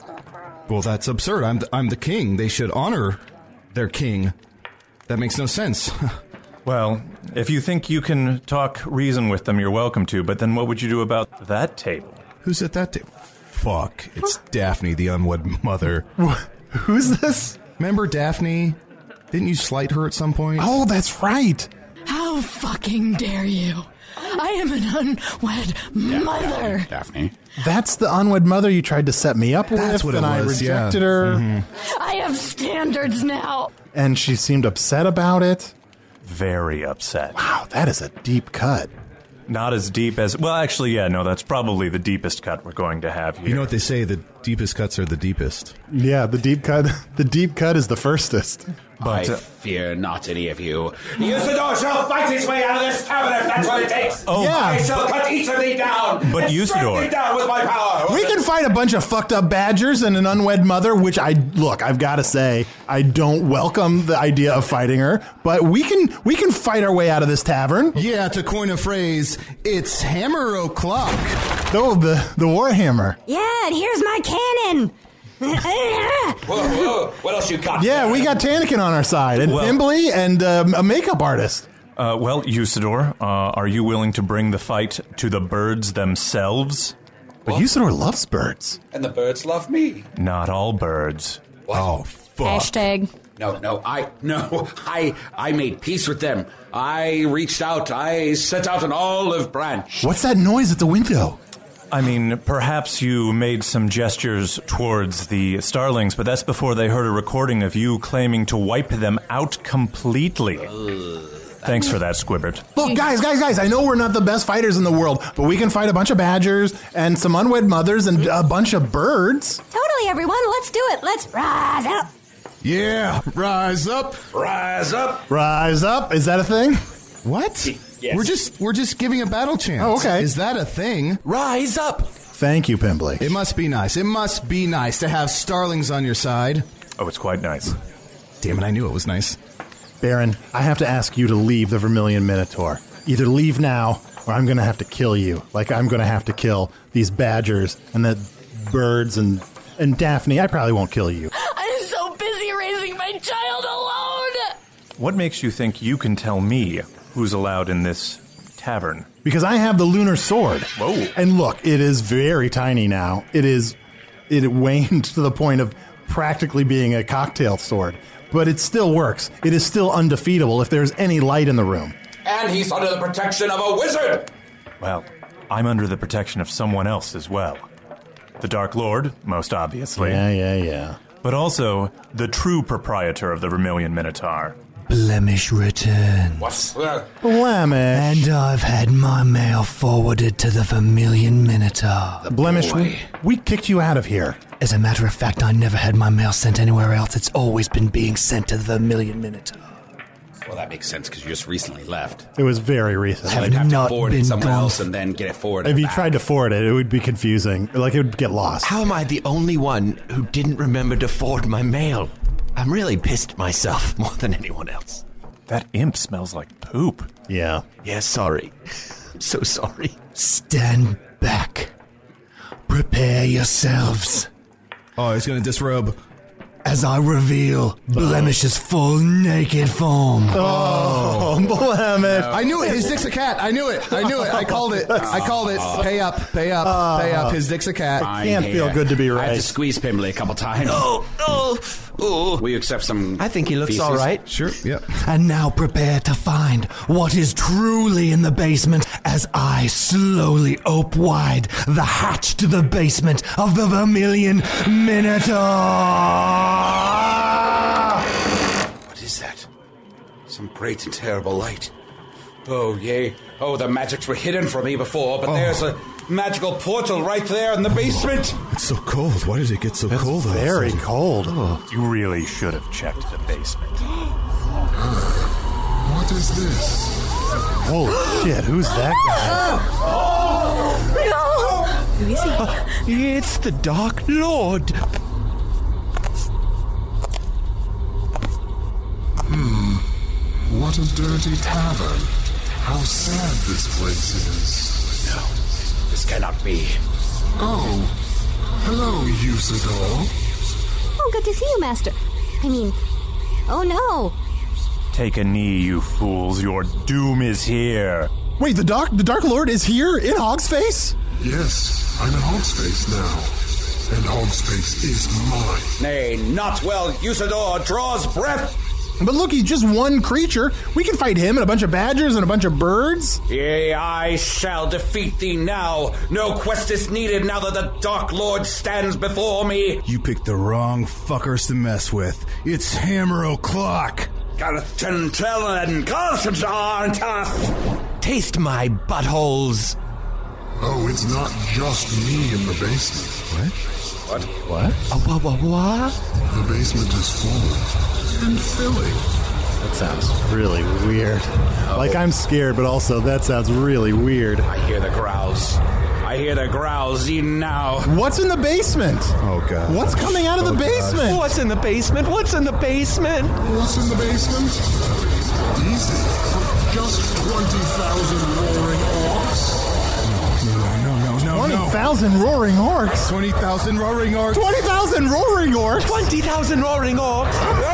Well, that's absurd. I'm the, I'm the king. They should honor their king. That makes no sense. Well, if you think you can talk reason with them, you're welcome to, but then what would you do about that table? Who's at that table? Fuck. It's Daphne, the unwed mother. Who's this? Remember Daphne? Didn't you slight her at some point? Oh, that's right. How fucking dare you? I am an unwed mother. Daphne. That's the unwed mother you tried to set me up That's with, what and it I was, yeah. rejected her, Mhm. I have standards now. and she seemed upset about it. Very upset. Wow, that is a deep cut. Not as deep as... Well, actually, yeah, no, that's probably the deepest cut we're going to have here. You know what they say, the deepest cuts are the deepest. Yeah, the deep cut. The deep cut is the firstest. But, I uh, fear not any of you. Usador shall fight his way out of this tavern if that's what it takes. Oh, yeah. I shall cut each of thee down. But and strike Usador- thee down with my power. We can fight a bunch of fucked up badgers and an unwed mother, which I look. I've got to say, I don't welcome the idea of fighting her. But we can we can fight our way out of this tavern. Yeah, to coin a phrase, it's hammer o'clock. Oh, the the warhammer. Yeah, and here's my cannon. Whoa, whoa. What else you got? Yeah, we got Tannikin on our side, and Well- Pimbly, and um, a makeup artist. Uh, well, Usador, uh, are you willing to bring the fight to the birds themselves? But Usador loves birds. And the birds love me. Not all birds. Oh, fuck. Hashtag. No, no, I, no, I, I made peace with them. I reached out. I set out an olive branch. What's that noise at the window? I mean, perhaps you made some gestures towards the starlings, but that's before they heard a recording of you claiming to wipe them out completely. Thanks for that, Squibbert. Look, guys, guys, guys, I know we're not the best fighters in the world, but we can fight a bunch of badgers and some unwed mothers and a bunch of birds. Totally, everyone. Let's do it. Let's rise up. Yeah, rise up. Rise up. Rise up. Is that a thing? What? Yes. We're just we're just giving a battle chance. Oh, okay. Is that a thing? Rise up! Thank you, Pimbly. It must be nice. It must be nice to have starlings on your side. Oh, it's quite nice. Damn it, I knew it was nice. Baron, I have to ask you to leave the Vermilion Minotaur. Either leave now, or I'm going to have to kill you. Like, I'm going to have to kill these badgers and the birds and... And Daphne, I probably won't kill you. I'm so busy raising my child alone. What makes you think you can tell me who's allowed in this tavern? Because I have the lunar sword. Whoa. And look, it is very tiny now. It is... It waned to the point of practically being a cocktail sword. But it still works. It is still undefeatable if there's any light in the room. And he's under the protection of a wizard. Well, I'm under the protection of someone else as well. The Dark Lord, most obviously. Yeah, yeah, yeah. But also the true proprietor of the Vermilion Minotaur. Blemish returns. What? Uh, Blemish. And I've had my mail forwarded to the Vermilion Minotaur. Blemish, boy. we, we kicked you out of here. As a matter of fact, I never had my mail sent anywhere else. It's always been being sent to the Vermilion Minotaur. well, that makes sense because you just recently left. It was very recent. Have You'd have to not forward been it somewhere gone else and then get it forwarded. If you back. tried to forward it, it would be confusing. Like, it would get lost. How am I the only one who didn't remember to forward my mail? I'm really pissed myself more than anyone else. That imp smells like poop. Yeah. Yeah, sorry. I'm so sorry. Stand back. Prepare yourselves. Oh, he's going to disrobe. As I reveal Blemish's full naked form. Oh, Blemish. I knew it. His dick's a cat. I knew it. I knew it. I called it. I called it. Pay up. Pay up. Pay up. His dick's a cat. Can't feel good to be I had right. to squeeze Pimbley a couple times. Oh, oh, oh. Will you accept some I think he looks feces? all right. Sure. Yep. And now prepare to find what is truly in the basement as I slowly ope wide the hatch to the basement of the Vermilion Minotaur. What is that? Some great and terrible light. Oh, yay. Oh, the magics were hidden from me before, but Oh. there's a magical portal right there in the basement. It's so cold. Why does it get so cold? all of a Very sudden? cold. You really should have checked the basement. What is this? Holy shit, who's that guy? Who is he? It's the Dark Lord. What a dirty tavern. How sad this place is. No, this cannot be. Oh, hello, Usador. Oh, good to see you, Master. I mean, oh no. Take a knee, you fools. Your doom is here. Wait, the Dark the Dark Lord is here in Hogsface? Yes, I'm in Hogsface now. And Hogsface is mine. Nay, not well. Usador draws breath. But look, he's just one creature. We can fight him and a bunch of badgers and a bunch of birds. Yea, I shall defeat thee now. No quest is needed now that the Dark Lord stands before me. You picked the wrong fuckers to mess with. It's Hammer O'Clock. Taste my buttholes. Oh, it's not just me in the basement. What? What? Uh, what, what, what? The basement is full and filling. That sounds really weird. Like, I'm scared, but also that sounds really weird. I hear the growls. I hear the growls even now. What's in the basement? Oh, God. What's coming out of the Oh, gosh. basement? What's in the basement? What's in the basement? What's in the basement? Easy. Just twenty thousand roaring orcs. No, no, no, no, twenty no. thousand roaring orcs. twenty thousand roaring orcs. twenty thousand roaring orcs. twenty thousand roaring orcs.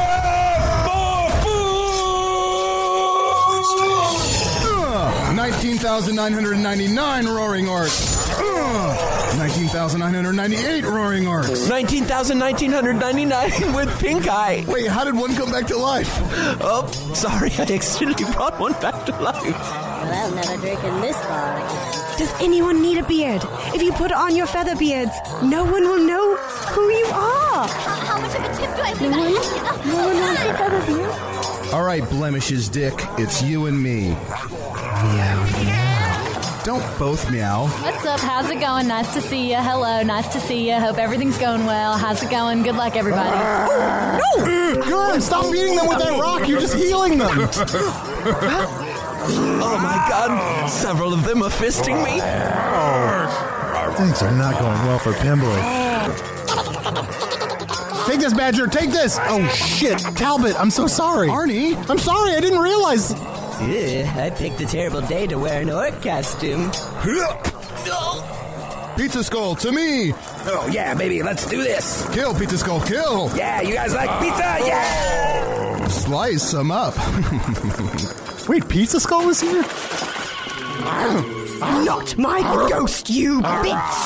nineteen thousand nine hundred ninety-nine roaring orcs. Ugh. nineteen thousand nine hundred ninety-eight roaring orcs. nineteen thousand nine hundred ninety-nine with pink eye. Wait, how did one come back to life? Oh, sorry, I accidentally brought one back to life. Well, I'll never drink in this bar again. Does anyone need a beard? If you put on your feather beards, no one will know who you are. How much of a tip do I No one, no one wants a feather beard. All right, Blemish's dick, it's you and me. Meow, meow. Don't both meow. What's up? How's it going? Nice to see you. Hello. Nice to see you. Hope everything's going well. How's it going? Good luck, everybody. No! Gurn, stop beating them with that rock. You're just healing them. Oh my God! Several of them are fisting me. Things are not going well for Pimbley. Take this, Badger. Take this. Oh, shit. Talbot, I'm so sorry. Arnie? I'm sorry. I didn't realize. Yeah, I picked a terrible day to wear an orc costume. Pizza Skull, to me. Oh, yeah, baby, let's do this. Kill, Pizza Skull, kill. Yeah, you guys like pizza? Yeah! Slice them up. Wait, Pizza Skull was here? Not my ghost, you bitch.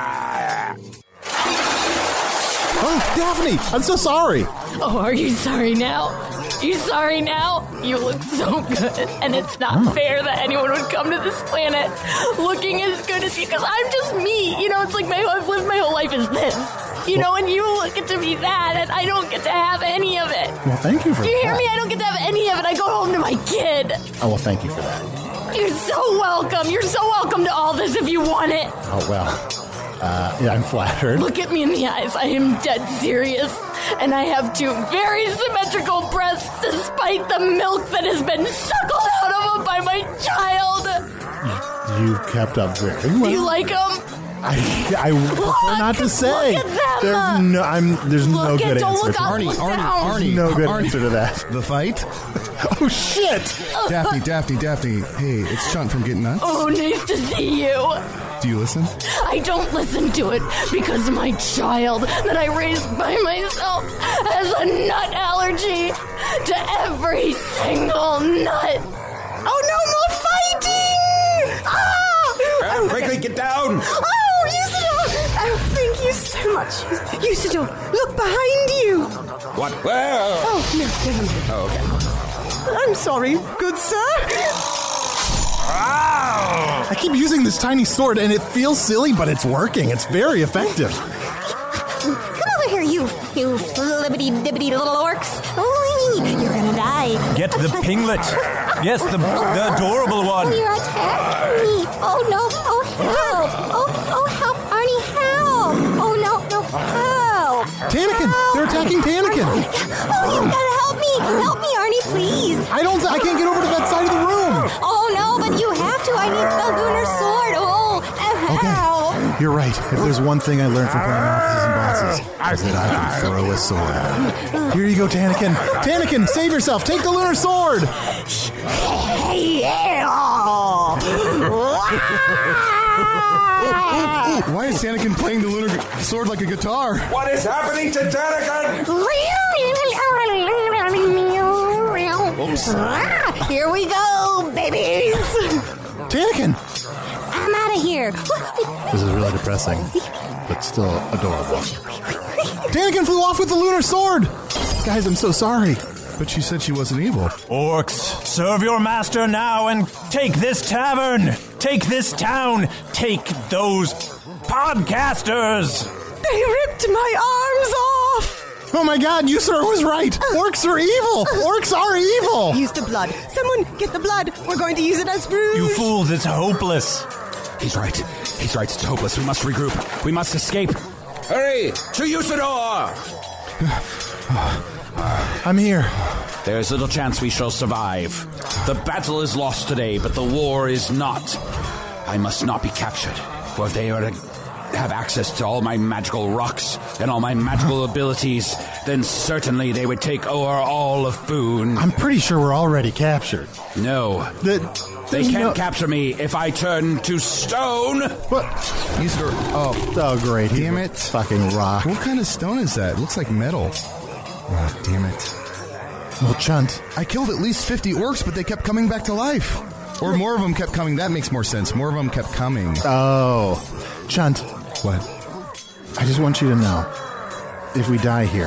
Oh, Daphne, I'm so sorry. Oh, are you sorry now? You sorry now? You look so good, and it's not fair that anyone would come to this planet looking as good as you, because I'm just me. You know, it's like my, I've lived my whole life as this. You know, and you get to be that, and I don't get to have any of it. Well, thank you for Do you that. hear me? I don't get to have any of it. I go home to my kid. Oh, well, thank you for that. You're so welcome. You're so welcome to all this if you want it. Oh, well. Uh, yeah, I'm flattered. Look at me in the eyes. I am dead serious. And I have two very symmetrical breasts despite the milk that has been suckled out of them by my child. You kept up very well. Do you like them? I, I prefer not to say. Look at them. There's no, I'm, there's no Look good at- don't answer. look to up, that. Arnie, look Arnie, down. Arnie. No good Arnie. answer to that. The fight? Oh, shit. Daphne, Daphne, Daphne. Hey, it's Chunt from Getting Nuts. Oh, nice to see you. Do you listen? I don't listen to it because my child that I raised by myself has a nut allergy to every single nut. Oh, no more fighting! Ah! Uh, quickly, get down! Oh, Usador! Oh, thank you so much. Usador, look behind you. What? Where? Oh, no, never mind. Oh, okay. I'm sorry, good sir. I keep using this tiny sword, and it feels silly, but it's working. It's very effective. Come over here, you, you flibbity-dibbity little orcs. Ooh, you're gonna die. Get the pinglet. Yes, the, the adorable one. You're attacking me. Oh, no. Oh, help. Oh, oh, help. Arnie, help. Oh, no, no, help. Tanakin! Help. They're attacking Tanakin! Oh, you gotta help me. Help me, Arnie, please. I don't. I can't get over to that side of the room. Oh, no, but you have to. I need the lunar sword. Oh, help. Okay, you're right. If there's one thing I learned from playing officers and bosses, is that I can throw a sword. Here you go, Tanakin. Tanakin, save yourself. Take the lunar sword. Why is Anakin playing the lunar sword like a guitar? What is happening to Tanakin? Ah, here we go, babies. Tanakin. I'm out of here. This is really depressing, but still adorable. Tanakin flew off with the lunar sword. Guys, I'm so sorry. But she said she wasn't evil. Orcs, serve your master now and take this tavern. Take this town. Take those podcasters. They ripped my arms off. Oh my god, you sir was right. Orcs are evil. Orcs are evil. Use the blood. Someone get the blood. We're going to use it as rouge. You fools, it's hopeless. He's right. He's right. It's hopeless. We must regroup. We must escape. Hurry! To Usador! I'm here. There's little chance we shall survive. The battle is lost today, but the war is not. I must not be captured, for if they are to have access to all my magical rocks and all my magical abilities, then certainly they would take over all of Foon. I'm pretty sure we're already captured. No. The, they can't no... capture me if I turn to stone. What? Usador, oh. Oh, great. Damn He's it. Fucking rock. What kind of stone is that? It looks like metal. Oh, damn it. Well, Chunt. I killed at least fifty orcs, but they kept coming back to life. Or more of them kept coming. That makes more sense. More of them kept coming. Oh. Chunt. What? I just want you to know, if we die here,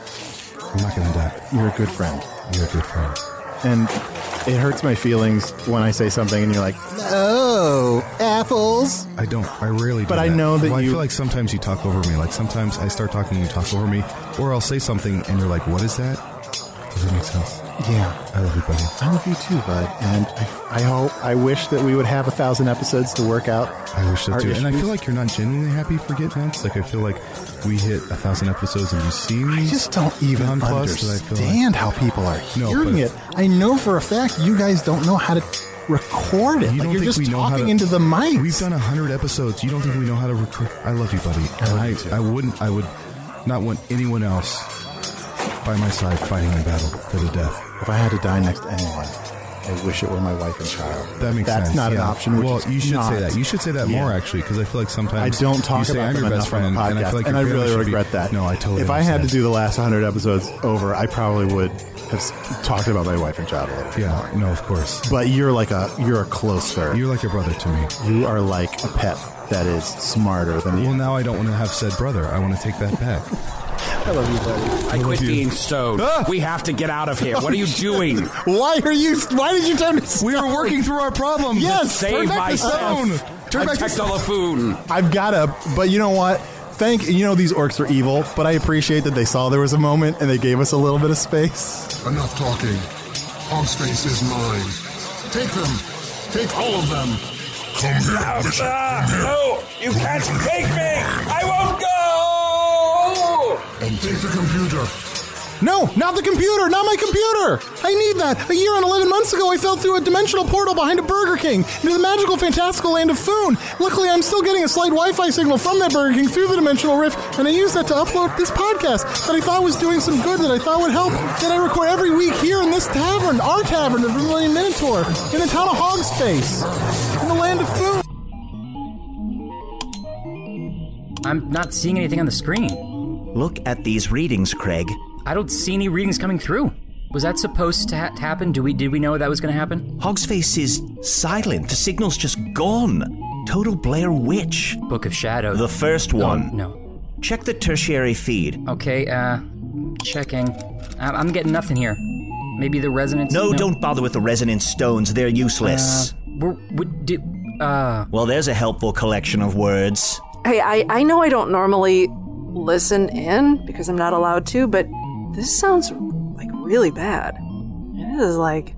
I'm not going to die. You're a good friend. You're a good friend. And it hurts my feelings when I say something and you're like, oh, apples. I don't. I rarely do But I that. know that well, you... I feel like sometimes you talk over me. Like sometimes I start talking and you talk over me. Or I'll say something and you're like, what is that? Does that make sense? Yeah. I love you, buddy. I love you too, bud. And I, I hope, I wish that we would have a thousand episodes to work out. I wish so our too. issues. And I feel like you're not genuinely happy for Get Nuts. Like I feel like we hit a thousand episodes and you see me. I just don't even understand how people are hearing it. I know for a fact you guys don't know how to record it. You like don't you're think just we know talking how to, into the mic. We've done a hundred episodes. You don't think we know how to record? I love you, buddy. I love I, you too. I wouldn't. I would not want anyone else by my side fighting in battle to the death. If I had to die next to anyone, I wish it were my wife and child. That makes That's sense. That's not yeah. an option. Which well, is you should not. say that. You should say that Yeah. more, actually, because I feel like sometimes I don't talk you say about I'm them your enough best friend, on the podcast, and I feel like and I your family really should be- regret that. No, I totally. If I had to understand. do the last one hundred episodes over, I probably would have s- talked about my wife and child a little bit Yeah, more. no, of course. But you're like a you're a close third. You're like a brother to me. You are like a pet that is smarter than you. Well, now I don't want to have said brother. I want to take that back. I love you, buddy. I quit being stoned. We have to get out of here. What are you doing? Why are you? Why did you turn? We are working through our problems. Yes, Save turn back the myself. stone. Turn back the Protect all the food. I've gotta. But you know what? Thank you know these orcs are evil, but I appreciate that they saw there was a moment and they gave us a little bit of space. Enough talking. Hog space is mine. Take them. Take all of them. Come here, Bishop. Come here. No, you can't take me. I won't go. And take the computer. No, not the computer, not my computer! I need that! A year and eleven months ago, I fell through a dimensional portal behind a Burger King into the magical, fantastical land of Foon. Luckily, I'm still getting a slight Wi-Fi signal from that Burger King through the dimensional rift, and I used that to upload this podcast that I thought was doing some good, that I thought would help, that I record every week here in this tavern, our tavern, the Vermilion Minotaur, in the town of Hogsface, in the land of Foon. I'm not seeing anything on the screen. Look at these readings, Craig. I don't see any readings coming through. Was that supposed to, ha- to happen? Do we did we know that was going to happen? Hogsface is silent. The signal's just gone. Total Blair Witch. Book of Shadows. The first one. Oh, no. Check the tertiary feed. Okay, uh, checking. I'm, I'm getting nothing here. Maybe the resonance... No, no, don't bother with the resonance stones. They're useless. Uh, we're, we, do, uh... Well, there's a helpful collection of words. Hey, I, I know I don't normally listen in because I'm not allowed to, but this sounds like really bad. It is like,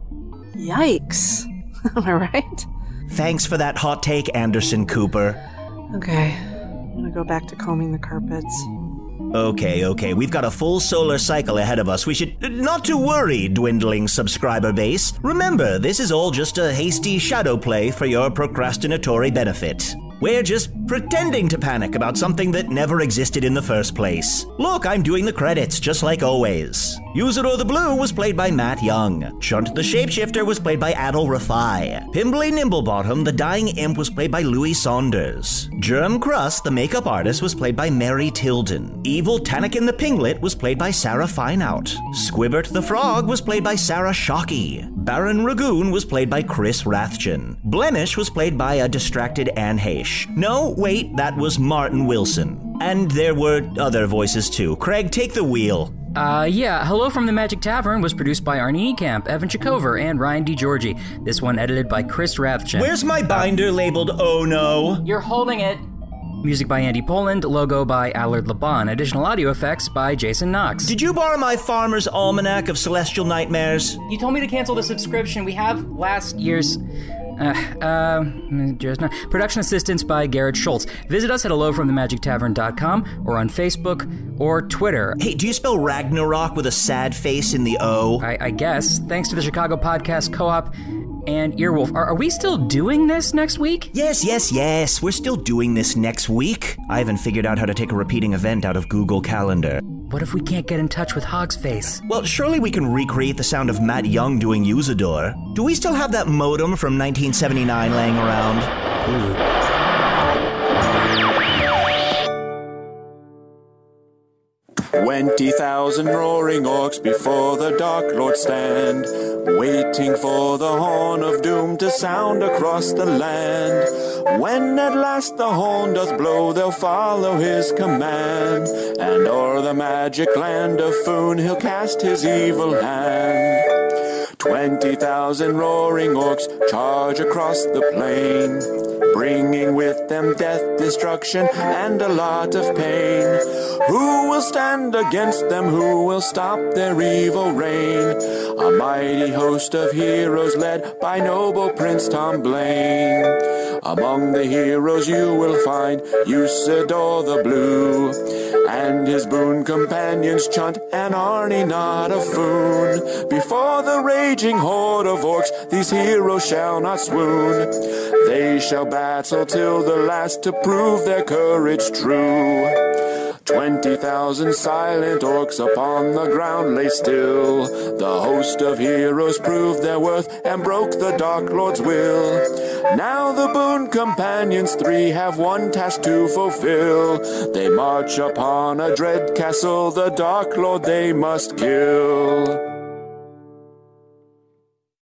yikes. Am I right? Thanks for that hot take, Anderson Cooper. Okay, I'm gonna go back to combing the carpets. Okay, okay, we've got a full solar cycle ahead of us. We should... Not to worry, dwindling subscriber base. Remember, this is all just a hasty shadow play for your procrastinatory benefit. We're just pretending to panic about something that never existed in the first place. Look, I'm doing the credits, just like always. Usador the Blue was played by Matt Young. Chunt the Shapeshifter was played by Adol Rafai. Pimbly Nimblebottom, the Dying Imp, was played by Louis Saunders. Germ Crust, the makeup artist, was played by Mary Tilden. Evil Tanakin the Pinglet was played by Sarah Fineout. Squibbert the Frog was played by Sarah Shockey. Baron Ragoon was played by Chris Rathjen. Blemish was played by a distracted Anne Heche. No, wait, that was Martin Wilson. And there were other voices too. Craig, take the wheel. Uh, yeah, Hello from the Magic Tavern was produced by Arnie Camp, Evan Chikover, and Ryan DiGiorgi. This one edited by Chris Rathjen. Where's my binder labeled Oh No? You're holding it. Music by Andy Poland, logo by Allard Laban, additional audio effects by Jason Knox. Did you borrow my Farmer's Almanac of Celestial Nightmares? You told me to cancel the subscription. We have last year's... Uh, uh, just not. Production assistance by Garrett Schultz. Visit us at hello from the magic tavern dot com or on Facebook or Twitter. Hey, do you spell Ragnarok with a sad face in the O? I, I guess. Thanks to the Chicago Podcast Co-op and Earwolf. Are, are we still doing this next week? Yes, yes, yes. We're still doing this next week. I haven't figured out how to take a repeating event out of Google Calendar. What if we can't get in touch with Hogsface? Well, surely we can recreate the sound of Matt Young doing Usador. Do we still have that modem from nineteen seventy-nine laying around? Ooh. Twenty thousand roaring orcs before the Dark Lord stand, waiting for the horn of doom to sound across the land. When at last the horn doth blow, they'll follow his command, and o'er the magic land of Foon he'll cast his evil hand. Twenty thousand roaring orcs charge across the plain, bringing with them death, destruction, and a lot of pain. Who will stand against them? Who will stop their evil reign? A mighty host of heroes led by noble Prince Tom Blaine. Among the heroes you will find Usador the Blue, and his boon companions Chunt and Arnie not a Foon. Before the raging horde of orcs these heroes shall not swoon. They shall battle till the last to prove their courage true. Twenty thousand silent orcs upon the ground lay still. The host of heroes proved their worth and broke the Dark Lord's will. Now the boon companions three have one task to fulfill. They march upon a dread castle, the Dark Lord they must kill.